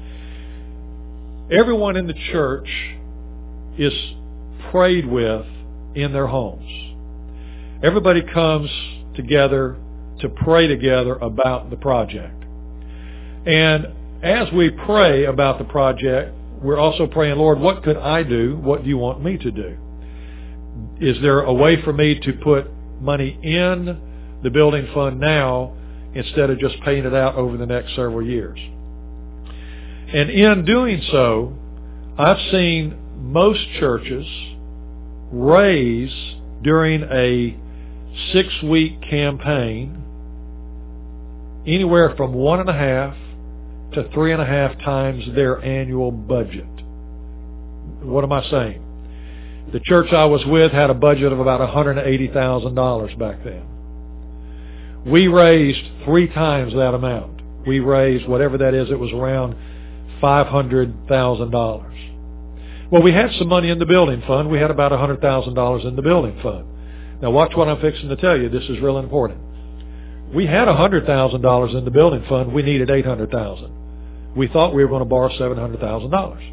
Everyone in the church is prayed with in their homes. Everybody comes together to pray together about the project. And as we pray about the project, we're also praying, Lord, what could I do? What do you want me to do? Is there a way for me to put money in the building fund now instead of just paying it out over the next several years? And in doing so, I've seen most churches raise during a six-week campaign anywhere from one and a half to three and a half times their annual budget. What am I saying? The church I was with had a budget of about one hundred eighty thousand dollars back then. We raised three times that amount. We raised whatever that is. It was around five hundred thousand dollars. Well, we had some money in the building fund. We had about one hundred thousand dollars in the building fund. Now watch what I'm fixing to tell you. This is real important. We had one hundred thousand dollars in the building fund. We needed eight hundred thousand dollars. We thought we were going to borrow seven hundred thousand dollars.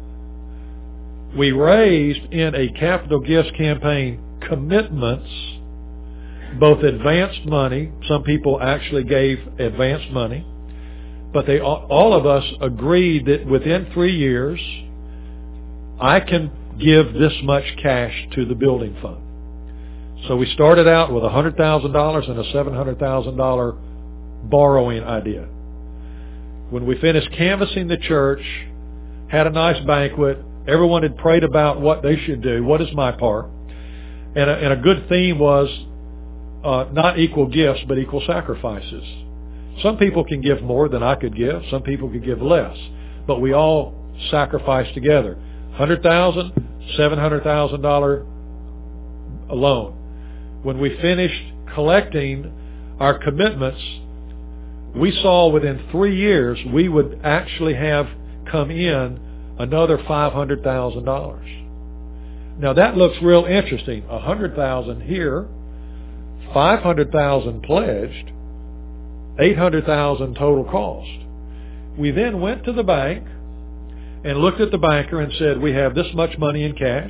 We raised in a capital gifts campaign commitments, both advanced money. Some people actually gave advanced money. But they all of us agreed that within three years, I can give this much cash to the building fund. So we started out with one hundred thousand dollars and a seven hundred thousand dollars borrowing idea. When we finished canvassing the church, had a nice banquet, everyone had prayed about what they should do, what is my part, and a, and a good theme was uh, not equal gifts, but equal sacrifices. Some people can give more than I could give. Some people could give less. But we all sacrifice together. one hundred thousand dollars, seven hundred thousand dollars alone. When we finished collecting our commitments, we saw within three years we would actually have come in another five hundred thousand dollars. Now that looks real interesting. one hundred thousand dollars here, five hundred thousand dollars pledged, eight hundred thousand dollars total cost. We then went to the bank and looked at the banker and said, we have this much money in cash.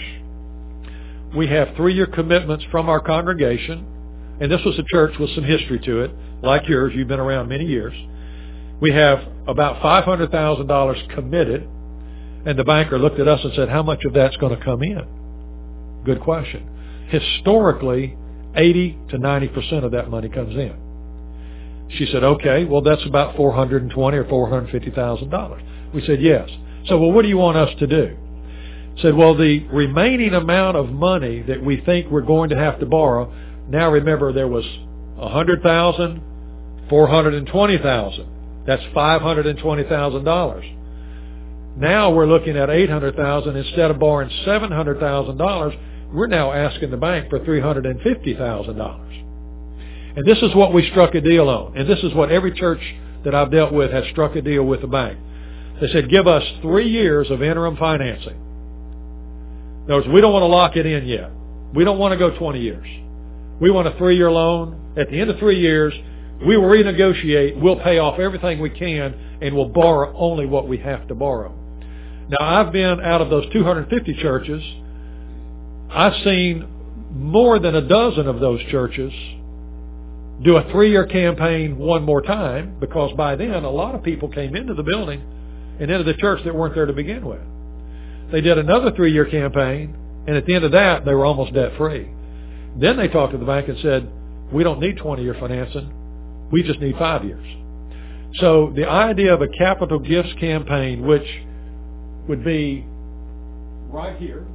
We have three-year commitments from our congregation. And this was a church with some history to it, like yours. You've been around many years. We have about five hundred thousand dollars committed. And the banker looked at us and said, how much of that's going to come in? Good question. Historically, eighty to ninety percent of that money comes in. She said, okay, well, that's about four hundred twenty thousand dollars or four hundred fifty thousand dollars. We said, yes. So, well, what do you want us to do? Said, well, the remaining amount of money that we think we're going to have to borrow, now remember there was one hundred thousand dollars, four hundred twenty thousand dollars. That's five hundred twenty thousand dollars. Now we're looking at eight hundred thousand dollars. Instead of borrowing seven hundred thousand dollars, we're now asking the bank for three hundred fifty thousand dollars. And this is what we struck a deal on. And this is what every church that I've dealt with has struck a deal with the bank. They said, give us three years of interim financing. In other words, we don't want to lock it in yet. We don't want to go twenty years. We want a three-year loan. At the end of three years, we will renegotiate. We'll pay off everything we can, and we'll borrow only what we have to borrow. Now, I've been out of those two hundred fifty churches. I've seen more than a dozen of those churches do a three-year campaign one more time, because by then a lot of people came into the building and into the church that weren't there to begin with. They did another three-year campaign, and at the end of that, they were almost debt-free. Then they talked to the bank and said, we don't need twenty-year financing. We just need five years. So the idea of a capital gifts campaign, which would be right here,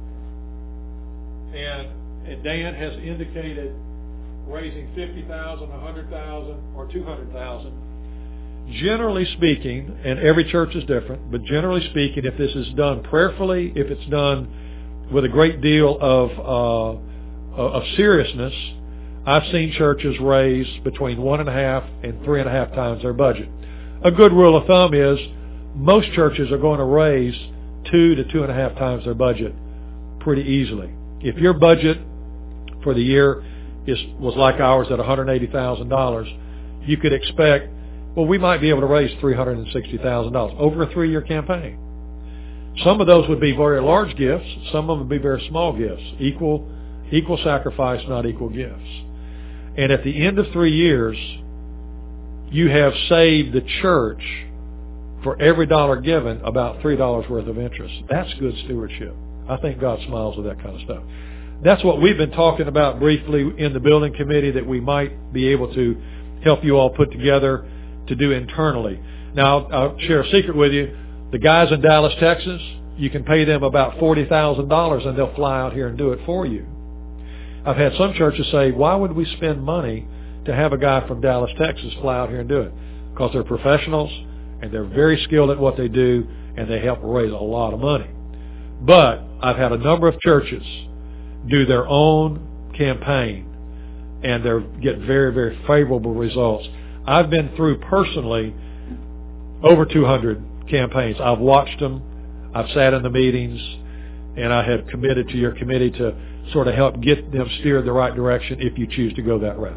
and, and Dan has indicated raising fifty thousand dollars, one hundred thousand dollars, or two hundred thousand dollars. Generally speaking, and every church is different, but generally speaking, if this is done prayerfully, if it's done with a great deal of uh, of seriousness, I've seen churches raise between one and a half and three and a half times their budget. A good rule of thumb is most churches are going to raise two to two and a half times their budget pretty easily. If your budget for the year is was like ours at one hundred eighty thousand dollars, you could expect, well, we might be able to raise three hundred sixty thousand dollars over a three-year campaign. Some of those would be very large gifts. Some of them would be very small gifts. Equal, equal sacrifice, not equal gifts. And at the end of three years, you have saved the church, for every dollar given, about three dollars worth of interest. That's good stewardship. I think God smiles with that kind of stuff. That's what we've been talking about briefly in the building committee that we might be able to help you all put together to do internally. Now, I'll share a secret with you. The guys in Dallas, Texas, you can pay them about forty thousand dollars and they'll fly out here and do it for you. I've had some churches say, why would we spend money to have a guy from Dallas, Texas fly out here and do it? Because they're professionals and they're very skilled at what they do, and they help raise a lot of money. But I've had a number of churches do their own campaign, and they get very, very favorable results. I've been through personally over two hundred campaigns. I've watched them. I've sat in the meetings, and I have committed to your committee to sort of help get them steered the right direction if you choose to go that route.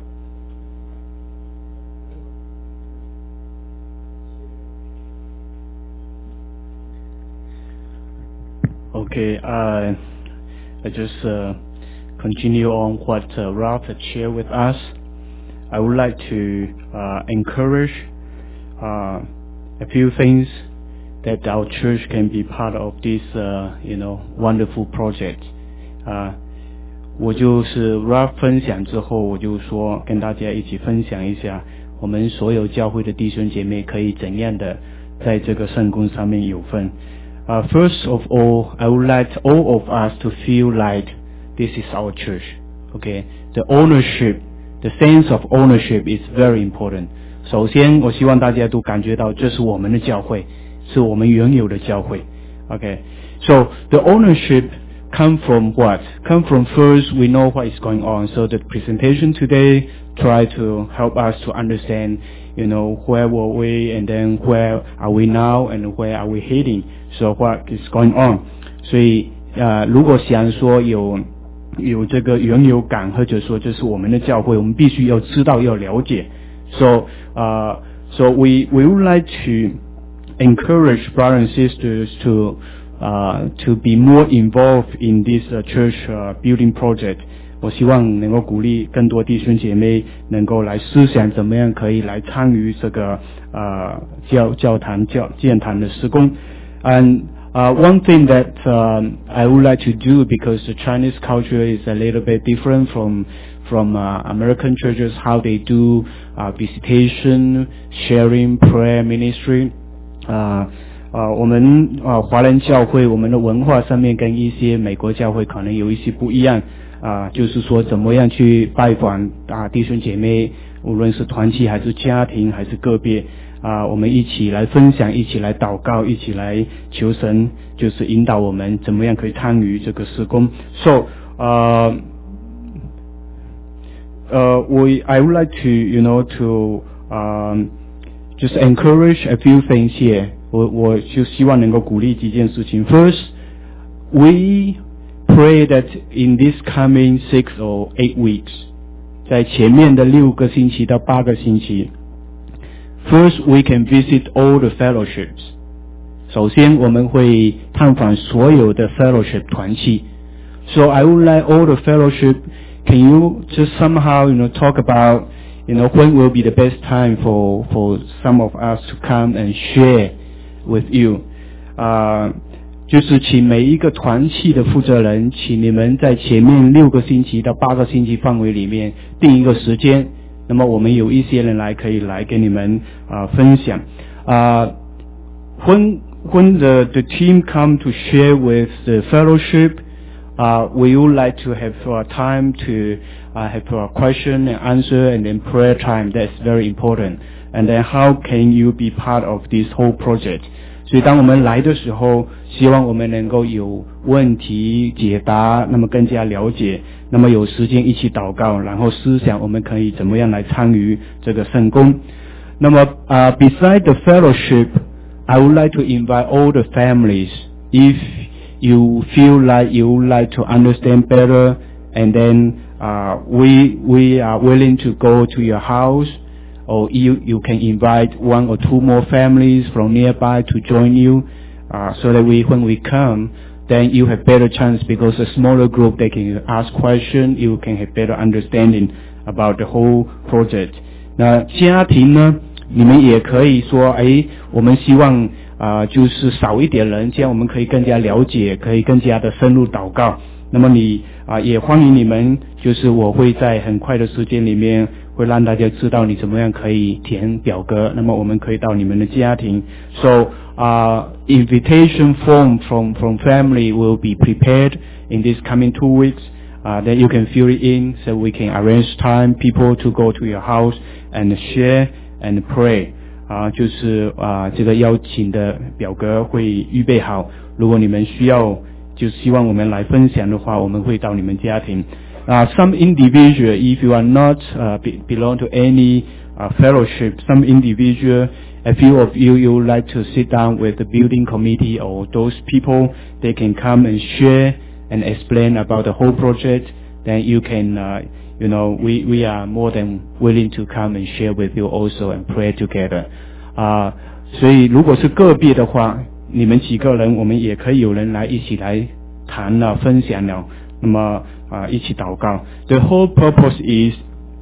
Okay, uh, I just uh, continue on what uh, Ralph had shared with us. I would like to uh, encourage uh, a few things that our church can be part of this, uh, you know, wonderful project. 啊、uh, 我就是 Ralph 分享之后，我就说跟大家一起分享一下，我们所有教会的弟兄姐妹可以怎样的在这个圣工上面有份。Uh, first of all, I would like all of us to feel like this is our church. Okay, the ownership, the sense of ownership is very important. 首先，我希望大家都感觉到这是我们的教会，是我们原有的教会。Okay, so the ownership come from what? Come from first we know what is going on. So the presentation today try to help us to understand, you know, where were we and then where are we now and where are we heading. So what is going on? 所以呃，如果想说有有这个原有感，或者说这是我们的教会，我们必须要知道要了解。So uh, so we we would like to encourage brothers and sisters to uh, to be more involved in this uh, church uh, building project. 我希望能够鼓励更多弟兄姐妹能够来思想怎么样可以来参与这个呃教教堂教建堂的施工。And uh, one thing that um, I would like to do, because the Chinese culture is a little bit different from from uh, American churches, how they do uh, visitation, sharing, prayer ministry. 啊、uh, 呃，我们呃华人教会我们的文化上面跟一些美国教会可能有一些不一样啊、呃，就是说怎么样去拜访啊弟兄姐妹，无论是团契还是家庭还是个别。啊，我们一起来分享，一起来祷告，一起来求神，就是引导我们怎么样可以参与这个事工。So, uh, uh, we, I would like to, you know, to um, just encourage a few things here. 我我就希望能够鼓励几件事情。First, we pray that in this coming six or eight weeks, 在前面的六个星期到八个星期 first we can visit all the fellowships. 首先我们会探访所有的 fellowship 团契 So I would like all the fellowship, can you just somehow, you know, talk about, you know, when will be the best time for, for some of us to come and share with you? 啊、uh,就是请每一个团契的负责人，请你们在前面六个星期到八个星期范围里面定一个时间，那么我们有一些人来可以来跟你们啊、呃、分享啊。Uh, when when the the team come to share with the fellowship, uh, we would like to have uh, time to uh, have a question and answer and then prayer time. That's very important. And then how can you be part of this whole project? 所以当我们来的时候，希望我们能够有问题解答，那么更加了解，那么有时间一起祷告，然后思想我们可以怎么样来参与这个圣工。那么啊、uh, beside the fellowship, I would like to invite all the families. If you feel like you would like to understand better, and then uh, we we are willing to go to your house. Or you, you can invite one or two more families from nearby to join you, uh, so that we, when we come, then you have better chance because a smaller group, they can ask questions, you can have better understanding about the whole project. 那家庭呢，你们也可以说，哎，我们希望啊、呃，就是少一点人，这样我们可以更加了解，可以更加的深入祷告。那么你啊、呃，也欢迎你们，就是我会在很快的时间里面。会让大家知道你怎么样可以填表格，那么我们可以到你们的家庭。So, uh, invitation form from from family will be prepared in this coming two weeks. Uh, then you can fill it in, so we can arrange time people to go to your house and share and pray. 啊、uh, 就是啊、uh, 这个邀请的表格会预备好，如果你们需要，就希望我们来分享的话，我们会到你们家庭。Uh, some individual, if you are not uh, be, belong to any uh, fellowship, some individual, a few of you, you would like to sit down with the building committee or those people, they can come and share and explain about the whole project. Then you can, uh, you know, we, we are more than willing to come and share with you also and pray together. 啊、uh, 所以如果是个别的话，你们几个人，我们也可以有人来一起来谈了、分享了。那么啊，一起祷告。The whole purpose is,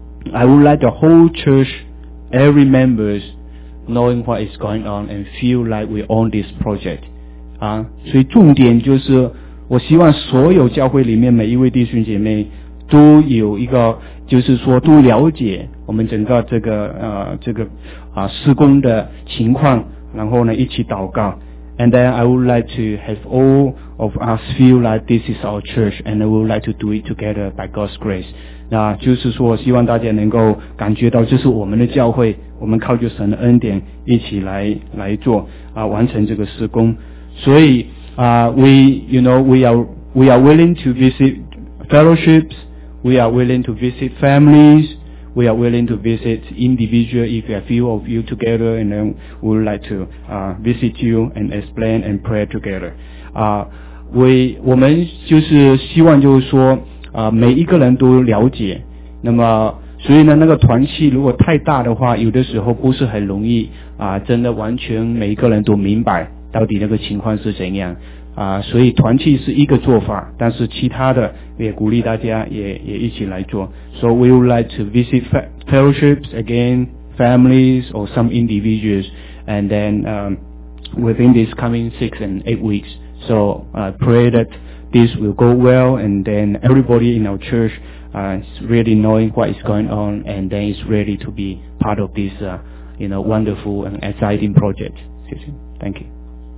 I would like the whole church, every members, knowing what is going on and feel like we own this project. 啊，所以重点就是，我希望所有教会里面每一位弟兄姐妹都有一个，就是说都了解我们整个这个呃这个啊施工的情况，然后呢一起祷告。And then I would like to have all of us feel like this is our church, and I would like to do it together by God's grace. 那就是说，希望大家能够感觉到这是我们的教会，我们靠着神的恩典一起来来做啊，完成这个施工。所以啊、uh, ，we you know we are we are willing to visit fellowships, we are willing to visit families. We are willing to visit individual if a few of you together, and then we would like to uh, visit you and explain and pray together. 啊、uh, ，we 我们就是希望就是说啊、呃，每一个人都了解。那么，所以呢，那个团契如果太大的话，有的时候不是很容易啊、呃，真的完全每一个人都明白到底那个情况是怎样。啊，所以团契是一个做法，但是其他的也鼓励大家也也一起来做。So we would like to visit fellowships again, families or some individuals, and then um, within this coming six and eight weeks. So I uh, pray that this will go well, and then everybody in our church uh, is really knowing what is going on, and then is ready to be part of this, uh, you know, wonderful and exciting project. Thank you.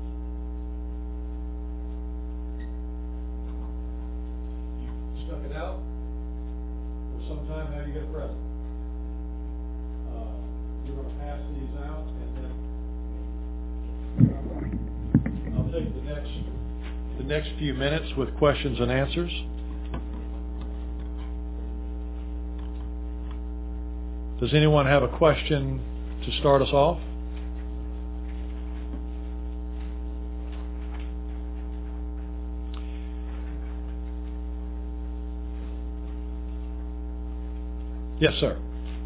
The next few minutes with questions and answers. Does anyone have a question to start us off? Yes, sir.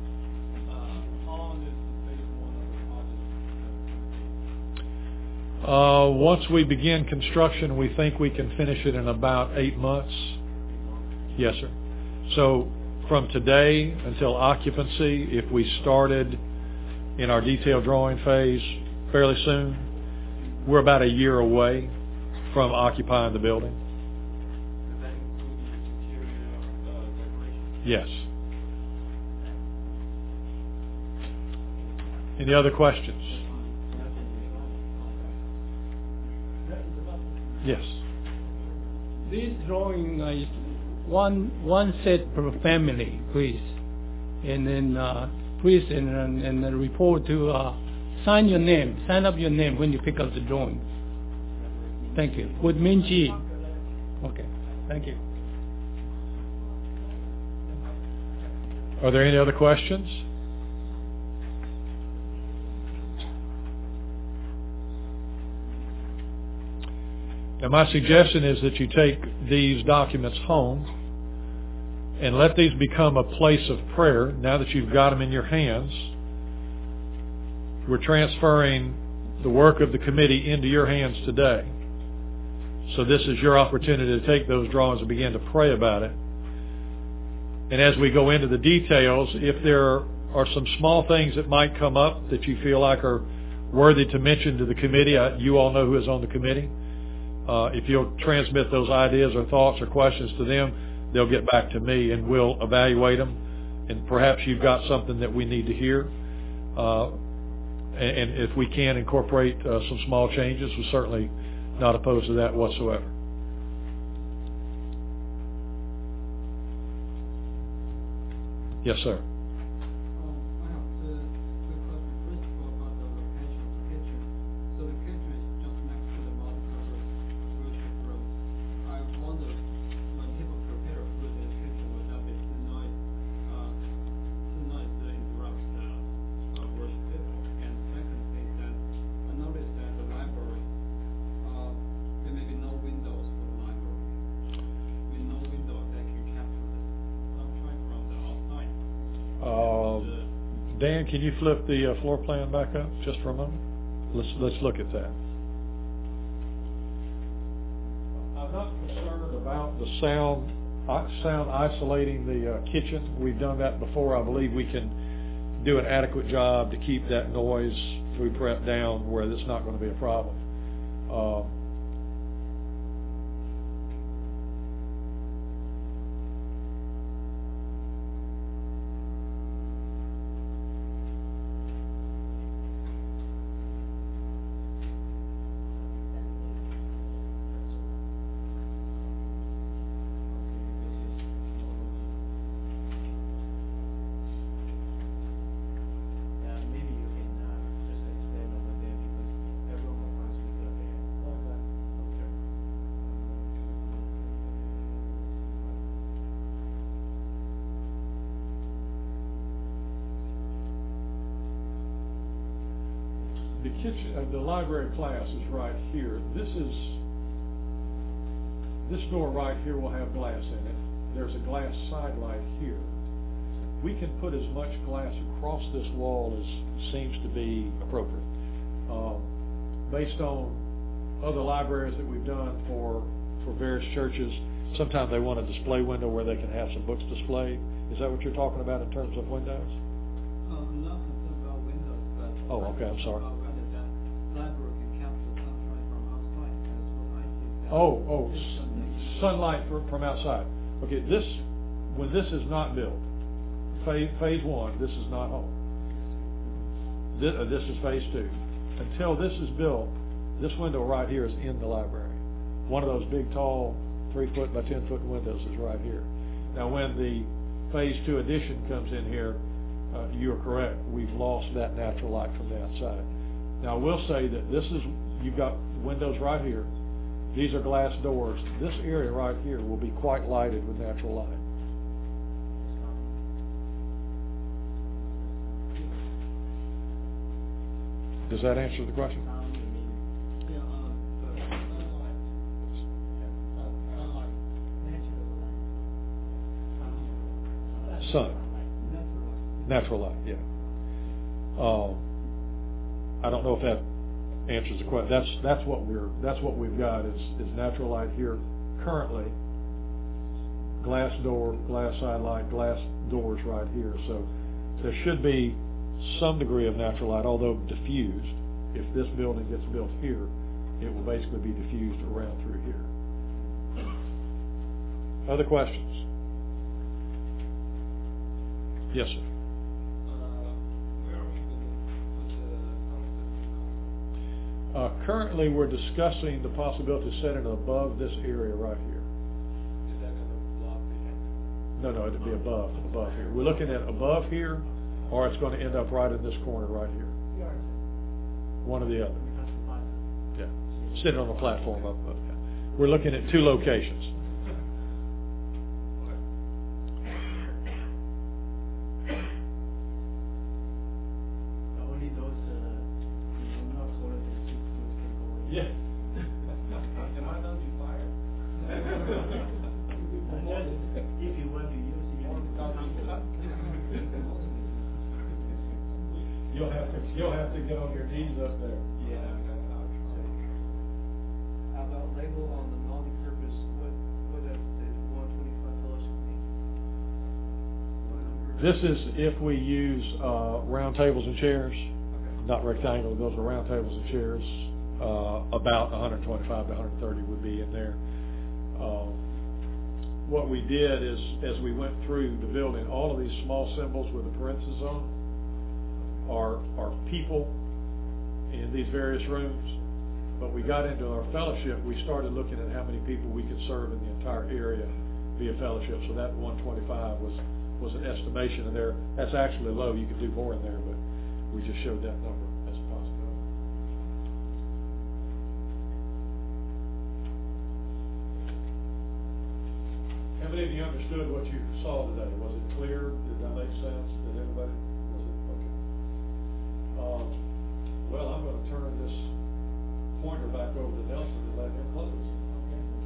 Uh, once we begin construction, we think we can finish it in about eight months. Yes, sir. So from today until occupancy, if we started in our detailed drawing phase fairly soon, we're about a year away from occupying the building. Yes. Any other questions? Yes. This drawing uh, is one one set per family, please, and then uh, please and and, and then report to uh, sign your name, sign up your name when you pick up the drawing. Thank you. With Min Ji. Okay. Thank you. Are there any other questions? Now, my suggestion is that you take these documents home and let these become a place of prayer. Now that you've got them in your hands, we're transferring the work of the committee into your hands today. So this is your opportunity to take those drawings and begin to pray about it. And as we go into the details, if there are some small things that might come up that you feel like are worthy to mention to the committee, uh, you all know who is on the committee. Uh, if you'll transmit those ideas or thoughts or questions to them, they'll get back to me and we'll evaluate them. And perhaps you've got something that we need to hear. Uh, and, and if we can incorporate uh, some small changes, we're certainly not opposed to that whatsoever. Yes, sir. Dan, can you flip the uh, floor plan back up just for a moment? Let's let's look at that. I'm not concerned about the sound sound isolating the uh, kitchen. We've done that before. I believe we can do an adequate job to keep that noise through prep down where it's not going to be a problem. Uh, The kitchen, uh, the library class is right here. This is, this door right here will have glass in it. There's a glass side light here. We can put as much glass across this wall as seems to be appropriate. Um, based on other libraries that we've done for, for various churches, sometimes they want a display window where they can have some books displayed. Is that what you're talking about in terms of windows? Uh, not concerned about windows, but... Oh, okay, I'm sorry. Library can capture sunlight from outside. That's what I see. Oh, oh, sunlight from outside. Okay, this, when this is not built, phase, phase one, this is not home. This, uh, this is phase two. Until this is built, this window right here is in the library. One of those big, tall, three foot by ten foot windows is right here. Now, when the phase two addition comes in here, uh, you're correct. We've lost that natural light from the outside. Now, I will say that this is, you've got windows right here. These are glass doors. This area right here will be quite lighted with natural light. Does that answer the question? Sun. Natural light, yeah. Uh, I don't know if that answers the question. That's that's what we're that's what we've got is is natural light here currently. Glass door, glass side light, glass doors right here. So there should be some degree of natural light, although diffused. If this building gets built here, it will basically be diffused around through here. Other questions? Yes, sir. Uh, currently, we're discussing the possibility of setting it above this area right here. Is that going to block the? No, no, it'd be above, above here. We're looking at above here, or it's going to end up right in this corner right here. One or the other. Yeah, sitting on the platform up. up yeah. We're looking at two locations. Yeah. Am I going to be fired? If you want to use it, you want to talk You'll have to, you'll have to get on your knees up there. Yeah. How about label on the multi-purpose, what, what does the one twenty-five fellowship mean? What number? This is if we use uh, round tables and chairs, not rectangular, those are round tables and chairs. Uh, about one twenty-five to one thirty would be in there. Uh, what we did is, as we went through the building, all of these small symbols with the parentheses on are, are people in these various rooms. But we got into our fellowship, we started looking at how many people we could serve in the entire area via fellowship. So that one twenty-five was, was an estimation, and there, that's actually low. You could do more in there, but we just showed that number as a possibility. How many of you understood what you saw today? Was it clear? Did that make sense? Did everybody? Was it okay? Um, well, I'm going to turn this pointer back over to Nelson and let him close. Okay.